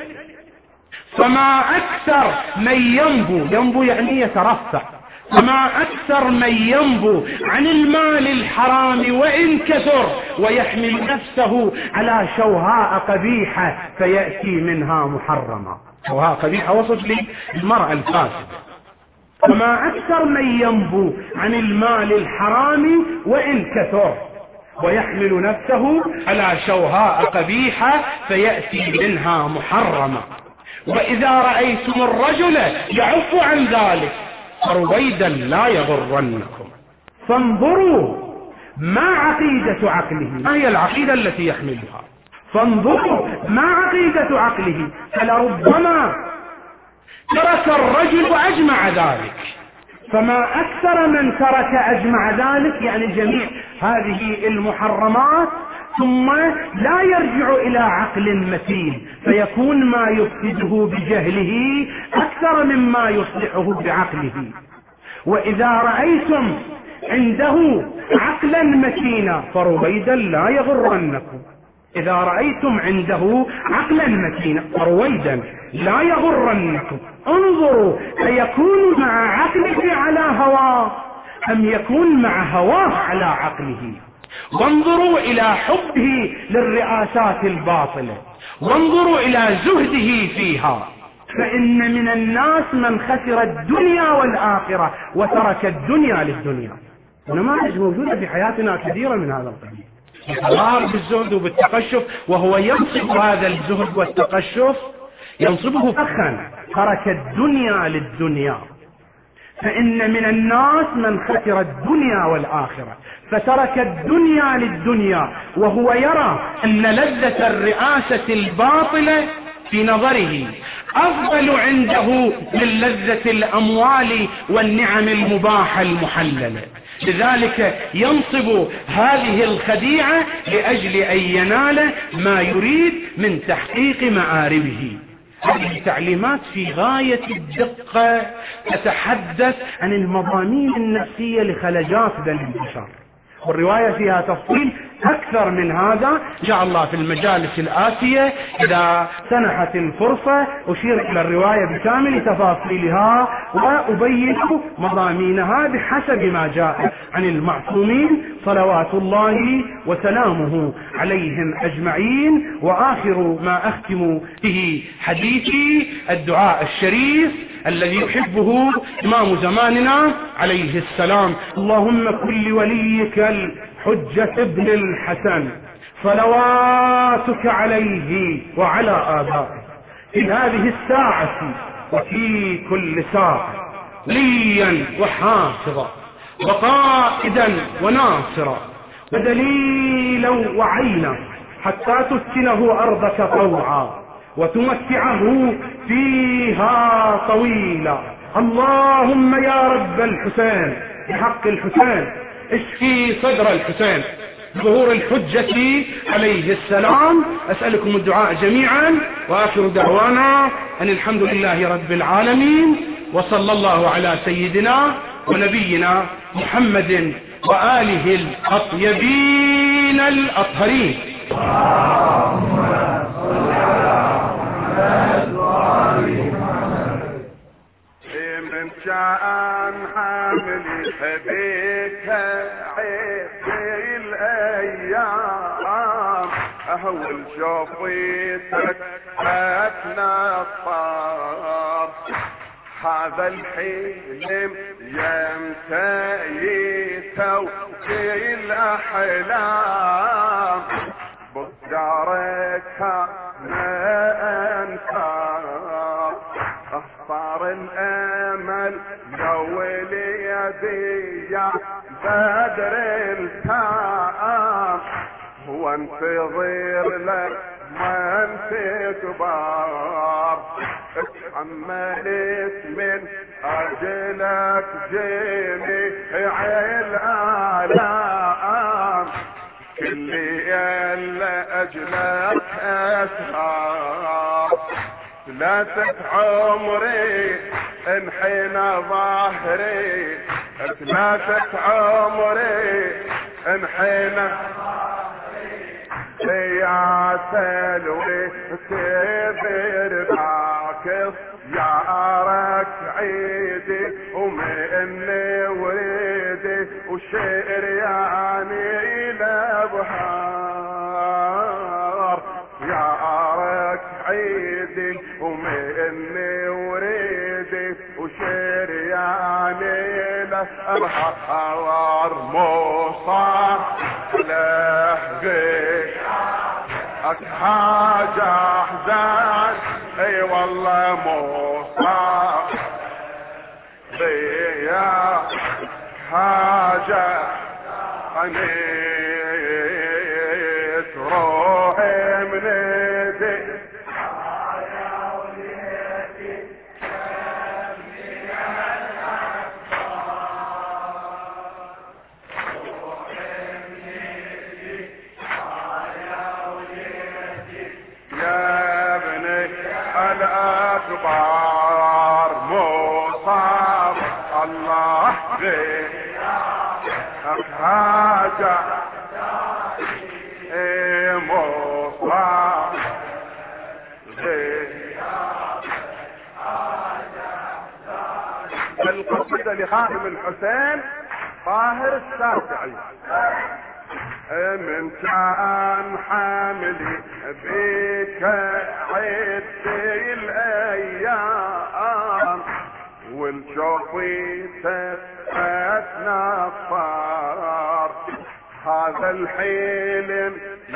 فما أكثر من ينبو، ينبو يعني يترفع، فما أكثر من ينبو عن المال الحرام وإن كثر ويحمل نفسه على شوهاء قبيحة فيأتي منها محرمة. شوهاء قبيحة وصف للمرأة الفاسدة. فما أكثر من ينبو عن المال الحرام وإن كثر ويحمل نفسه على شوهاء قبيحة فيأتي منها محرمة. وإذا رأيتم الرجل يعف عن ذلك فرويدا لا يغرنكم. فانظروا ما عقيدة عقله، ما هي العقيدة التي يحملها؟ فانظروا ما عقيدة عقله، فلربما ترك الرجل وأجمع ذلك. فما أكثر من ترك أجمع ذلك، يعني جميع هذه المحرمات، ثم لا يرجع إلى عقل متين، فيكون ما يفسده بجهله أكثر مما يصلحه بعقله. وإذا رأيتم عنده عقلا متينا فرويدا لا يغرنكم. إذا رأيتم عنده عقلا متينا فرويدا لا يغرنكم. انظروا أيكون مع عقله على هواه أم يكون مع هواه على عقله. وانظروا إلى حبه للرئاسات الباطلة، وانظروا إلى زهده فيها. فإن من الناس من خسر الدنيا والآخرة وترك الدنيا للدنيا. ونماذج موجودة في حياتنا كثيرة من هذا القبيل، يتظاهر بالزهد وبالتقشف، وهو ينصب هذا الزهد والتقشف ينصبه فخا، ترك الدنيا للدنيا. فإن من الناس من خسر الدنيا والآخرة فترك الدنيا للدنيا، وهو يرى أن لذة الرئاسة الباطلة في نظره أفضل عنده من لذة الأموال والنعم المباحة المحللة. لذلك ينصب هذه الخديعة لأجل أن ينال ما يريد من تحقيق مآربه. هذه تعليمات في غاية الدقة تتحدث عن المضامين النفسية لخلجات بني البشر، والرواية فيها تفصيل أكثر من هذا. إن شاء الله في المجالس الآتية إذا سنحت الفرصة أشير إلى الرواية بكامل تفاصيلها وأبين مضامينها بحسب ما جاء عن المعصومين صلوات الله وسلامه عليهم أجمعين. وآخر ما أختم به حديثي الدعاء الشريف الذي يحبه إمام زماننا عليه السلام: اللهم كن لوليك الحجة ابن الحسن صلواتك عليه وعلى آبائه في هذه الساعة وفي كل ساعة ليا وحافظا وقائدا وناصرا ودليلا وعينا حتى تسكنه أرضك طوعا وتمتعه فيها طويلا. اللهم يا رب الحسين بحق الحسين اشفي صدر الحسين ظهور الحجة عليه السلام. أسألكم الدعاء جميعا، وآخر دعوانا أن الحمد لله رب العالمين. وصلى الله على سيدنا ونبينا محمد وآله الأطيبين الأطهرين. من شأن حاملي بك عيد الأيام أهول شوفيتك أتنطر هذا الحلم يمتيته في الأحلام بدارك ما أنفر صار الأمل لولي يدي بدر التام وانتظر لك ما انت كبار اتحملت من اجلك جميع الالام كل يلا اجلك اسهر ثلاثة عمري انحين ظهري ثلاثة عمري انحين يا سلوي كبر باكس يا ركعيدي ومني وريدي وشعر يعني لبهار يا ركعيدي ومني وريدي وشعر يعني لبهار موصى لهجي حاجة احزان اي والله موصى يا حاجة انيت روحي من ايدي الأكبر مصاب الله غير حاجة مصاب غير القصيدة لخادم الحسين طاهر الشافعي من كان حاملي بك عدي الايام والشوفيتك اتنفر هذا الحلم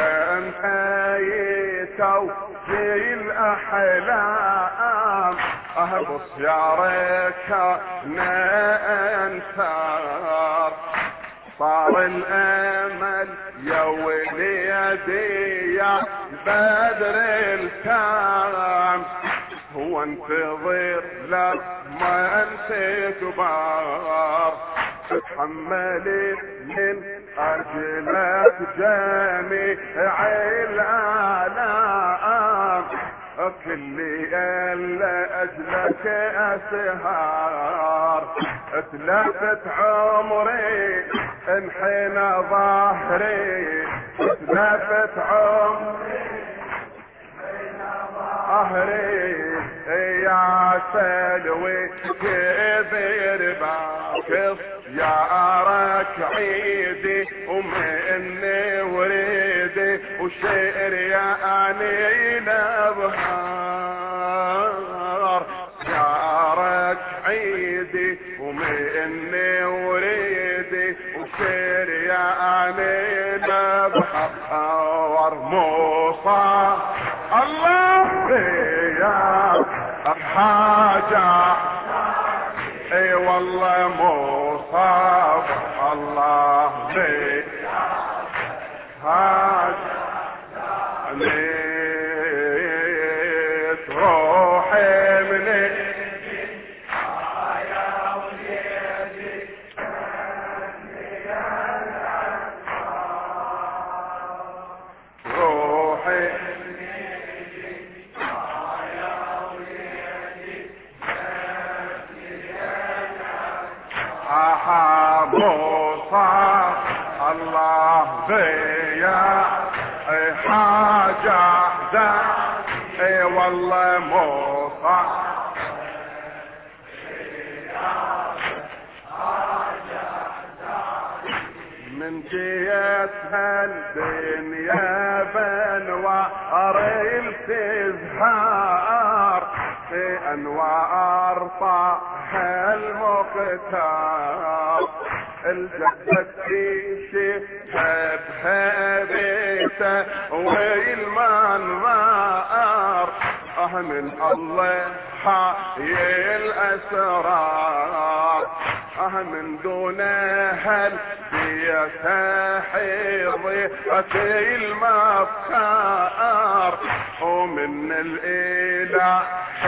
لانتهيته في الاحلام اهبط يا ركعنا انثار صار الامل يا وليدي يا بدر الكام هو انتظر لما انت كبار تتحملي من اجلك جميع الالام كل يلا اجلك اسهار اتلفت عمري انحين ظهري اتلفت عمري ظهري يا سلوي كبير باكس يا ركعيدي ومني وريدي وشعر يعني نبهار يا ركعيدي ومني وريدي وشعر يعني نبهار موصى الله يا حاجة اي والله مصاب الله لي حاجة ليت روحي مني روحي زاد اي والله مصاب من جيت هالدنيا بانوار التزهار في انوار طه المختار الجدتي شبهها بيته والمنظار اه من الله حي الاسرار اه من دونها البيت حيضة المفخار ومن الاله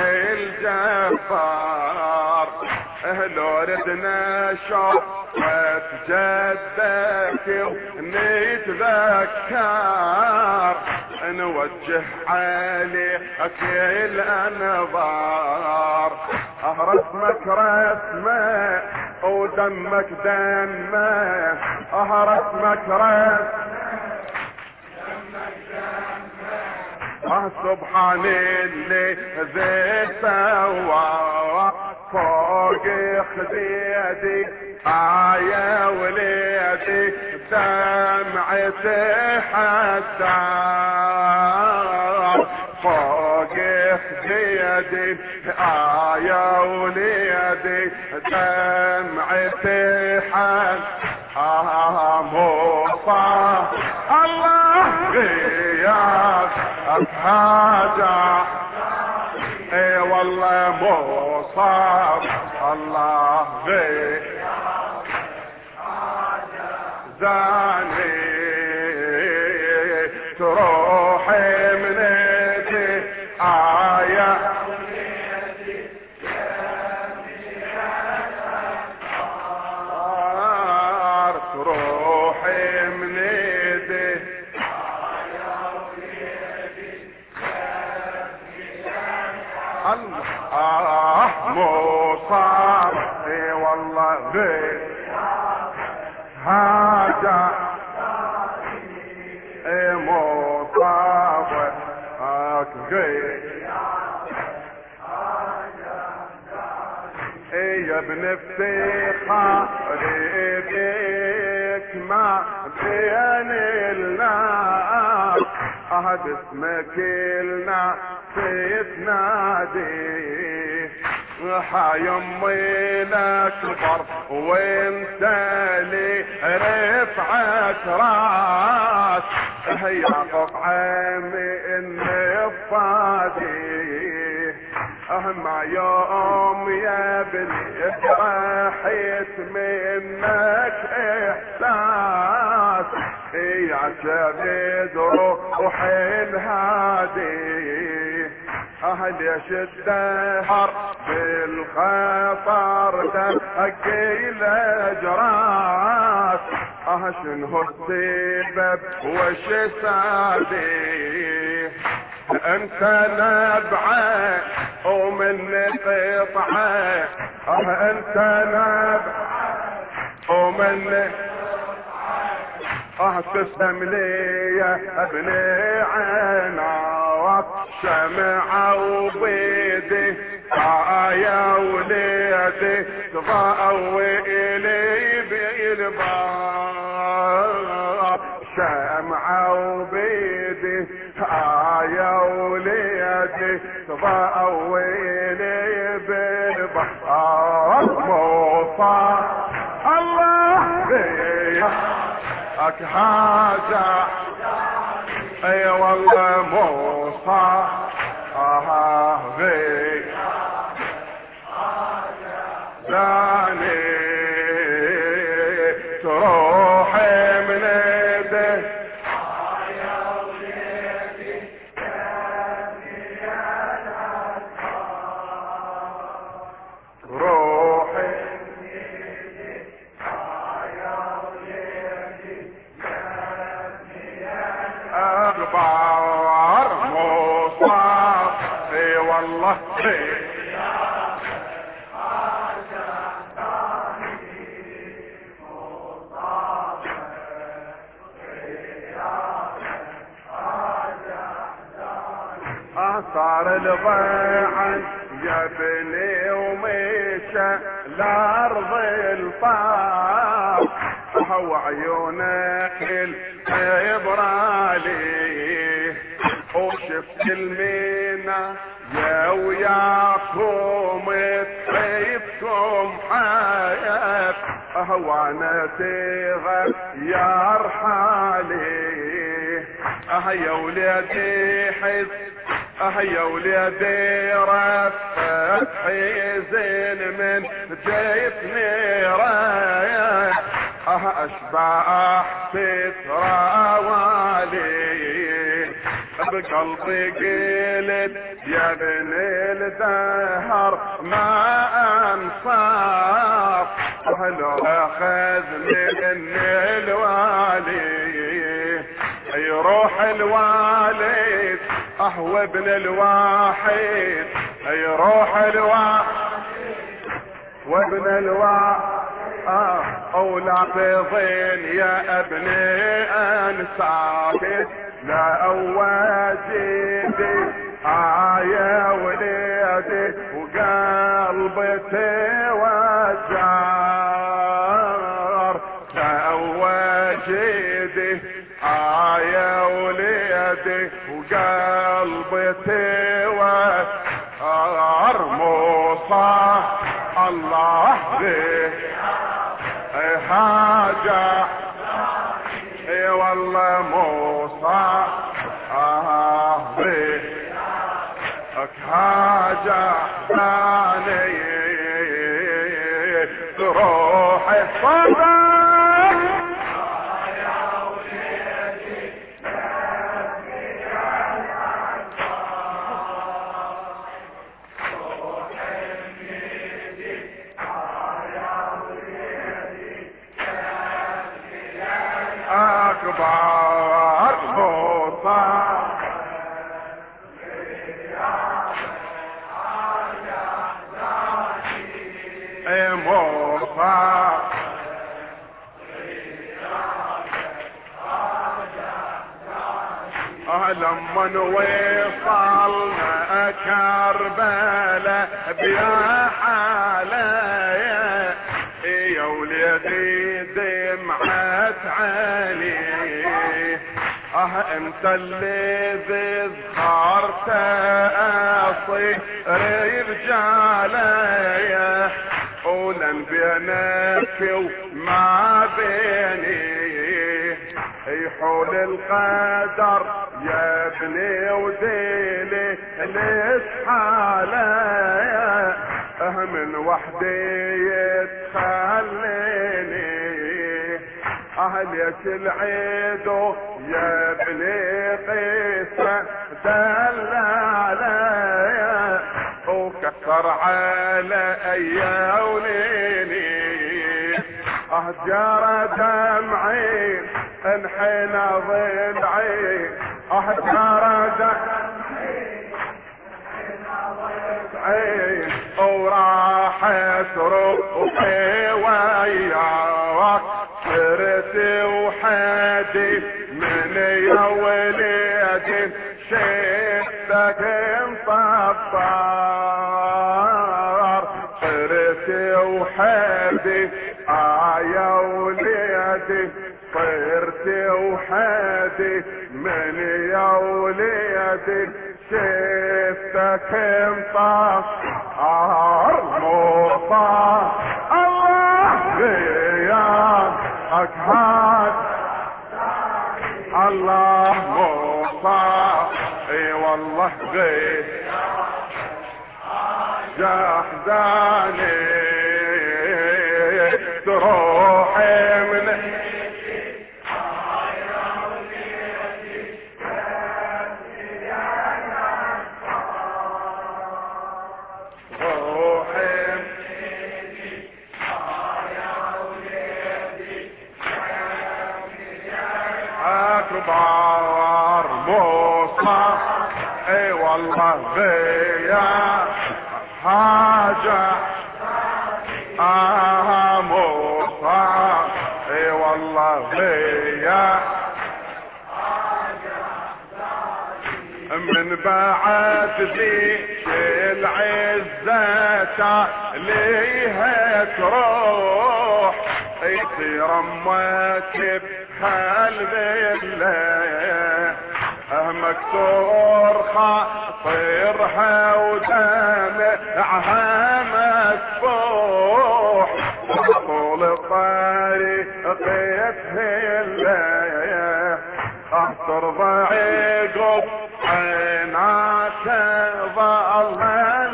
الجبار لو ردنا شوف وتجدك ونتذكر نوجه عليك الانظار رسمك رسمه ودمك دمه رسمك رسمه اه سبحان اللي ذي سوا فوق خديدي آية وليدي دمعتي حسار فوق خديدي آية وليدي دمعتي حسار آه موصى الله غياب حاجة اي والله مصاب الله غير زاني تروحي من ايدي آية تروحي من ايدي الله مصاب اي والله غير هاجع اي مصاب غير اي يا ابن افتخاري بك ما بين الناس اه باسمك لنا تتنادي حيمي الاكبر وانت لي رفعت راس هيا قطعه من الفادي اهم يوم يا بني راحت منك احساس يا كبد روحي الهادي اهل يشد الدهر بالخطر دقي الاجراس اه شنو السبب وش سادي انت نبعه ومن قطعه اه انت نبعه ومن اه تسلم لي يا ابني عناوات شمعة وبيدي آية وليدي تضاوي إلي بالباب شمعة وبيدي آية وليدي تضاوي إلي بالباب موصى الله بيه اك حاجة اي والله موصى اه غي زاني تروحي من ايدي روحي اكبر مصاب اي والله صار الضيعن يا ابني ومشى لارض الطاف وعيونك الابرالي وشفت المينا يا وياكم طيبكم حياة وانا تغير حالي اه يا ولادي حس اه يا ولادي رفت حزن من جيتني رايح اه اشباح تتراوالي بقلبي قلت يا ابن الدهر ما انصاف ولو اخذ مني الوالي يروح الوالد اهو ابن الواحد يروح الواحد وابن الواحد اه اولا تظن يا ابني انساكت لا اواجدي آه يا وليدي وقلبي توجر لا اواجدي آه يا وليدي وقلبي توجر موصى الله به حاجة اي والله موصى اه بك حاجة ثاني تروح الصدق يا وليدي اكبر موصى موصى لما وصلنا كربلاء بيا حاليا يا وليدي دمعت علي اه انت اللي ذكرت اصير رجالي ولن بينك وما بيني يحول القدر يا ابني وديلي ليش حالي من وحدي يتخليني اهليك العيد يا ابني قيسة دل علي وكسر على ايونيني اهجر دمعي انحنى ضلعي اهجر دمعي وراح روحي وياك سرتي وحدي من يا وليدي شفتك مطبر سرتي وحدي اه يا وليدي طيرتي وحدي من يا وليدي شفتك مطهر موصى الله غيابك هاد الله موصى اي والله غير جحداني تروحي من اكبر موصى اي والله بيا حاجة اه موصى اي والله بيا من بعد ذيك العزة ليها تروح يصير مواكب هالذلة مكسور خاطرها ودمعها مسفوح طول الطريق يتهله ترضى عقب عيناك ظل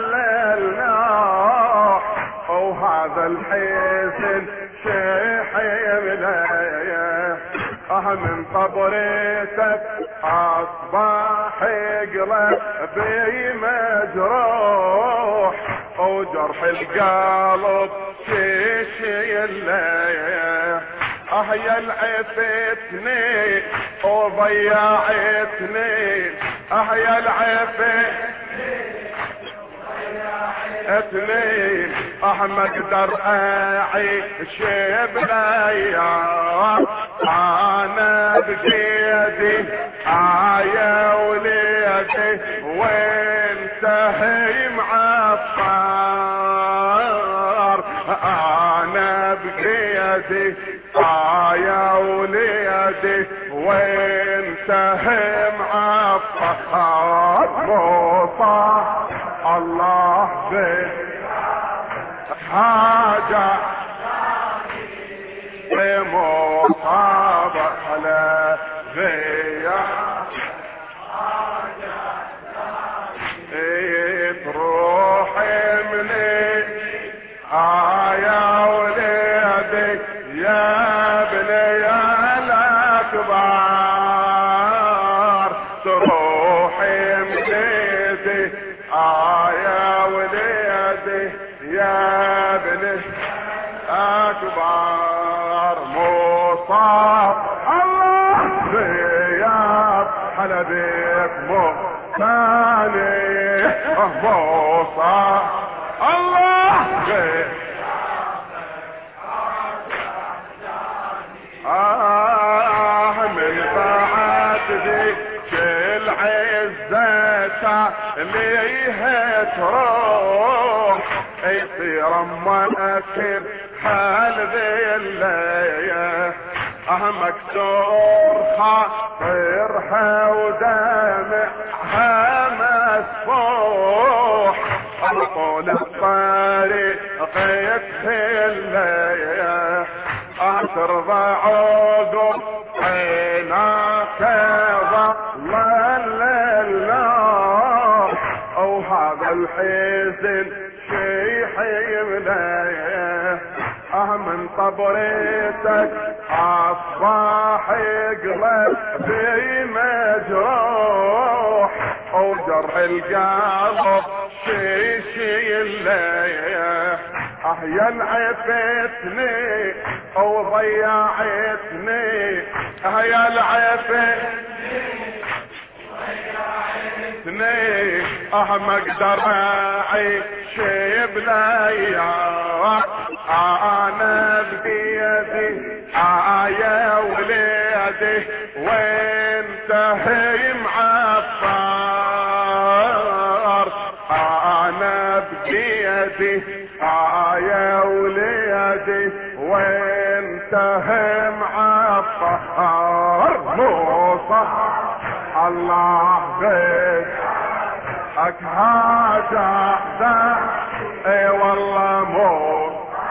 النوح وهذا الحزن شيحي بلايه اه من قبرتك اصبح قلبي مجروح وجرح القلب شيشي الليل اه يا العفتني وضيعتني اه يا العفتني اثنين اه ما اقدر اعيش بلايا انا بجيدي اه يا وليدي وانت هي معطر انا بجيدي اه يا وليدي وانت هي معطر مصطفى الله بي حاجة بمصابة على غيا تروحي مني آه يا وليدي يا بني الأكبر تروحي مني آه يا وليدي يا بني أكبر مصاب الله غياب حلبك مصاني مصاب الله غياب آه من بعد ذيك العزة ليها تروح يصير مؤثر حال ذلية اه مكسور خاطرها ودمعها مسفوح طول الطريق يتهلية اه ترضى عقب عيناك ظل النار وهذا الحزن شيحي بلايه اه من طبرتك اصبح قلبي مجروح وجرح القلب شيشي الليل اه يا العفتني وضيعتني اه يا العفتني اه ما اقدر اعيش بلايا انا بيدي اه يا وليدي وانت هي معطر انا بيدي اه يا وليدي وانت هي معطر موصى الله بيك اك هذا ده اي والله مو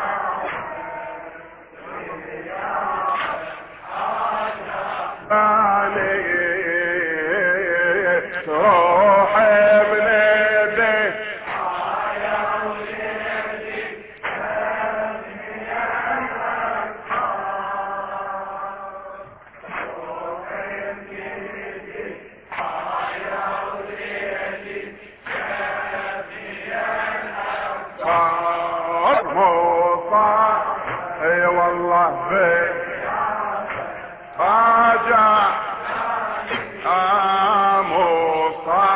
اني روحي من يدي اي والله بيك راجع موصى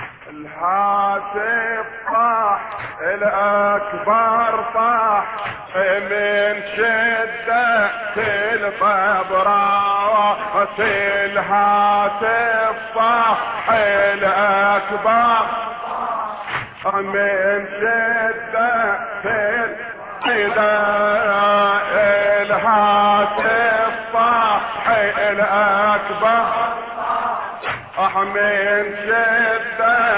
الهاتف طاح الاكبر طاح من شدة الطبرة الهاتف صاح الأكبر من شدة الهاتف صاح الأكبر من شدة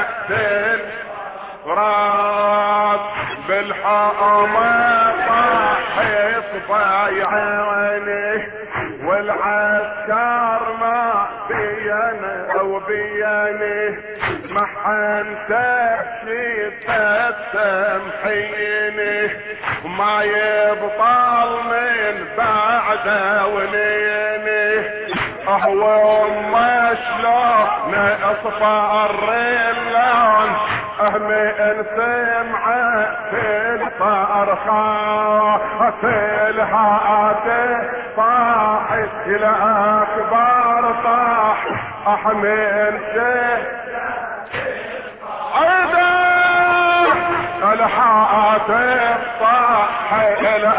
الراس بالحومة صاح صبايعينه والعسكر ما بينه او بينه محن تشيد السمحينه ما يبطل من بعد ولينه هو ما شلون اصفر اللون من سمعه في الصرخة في الهاتف صاح الى اكبر صاح احمل شيء ايضا الهاتف صاح الى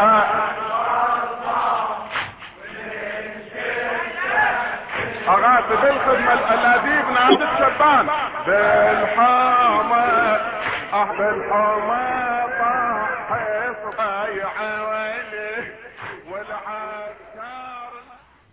اغاثي بالخدمة الاديب نادي الشبان بالحامة اه بالحامة طاح صبايع ويلي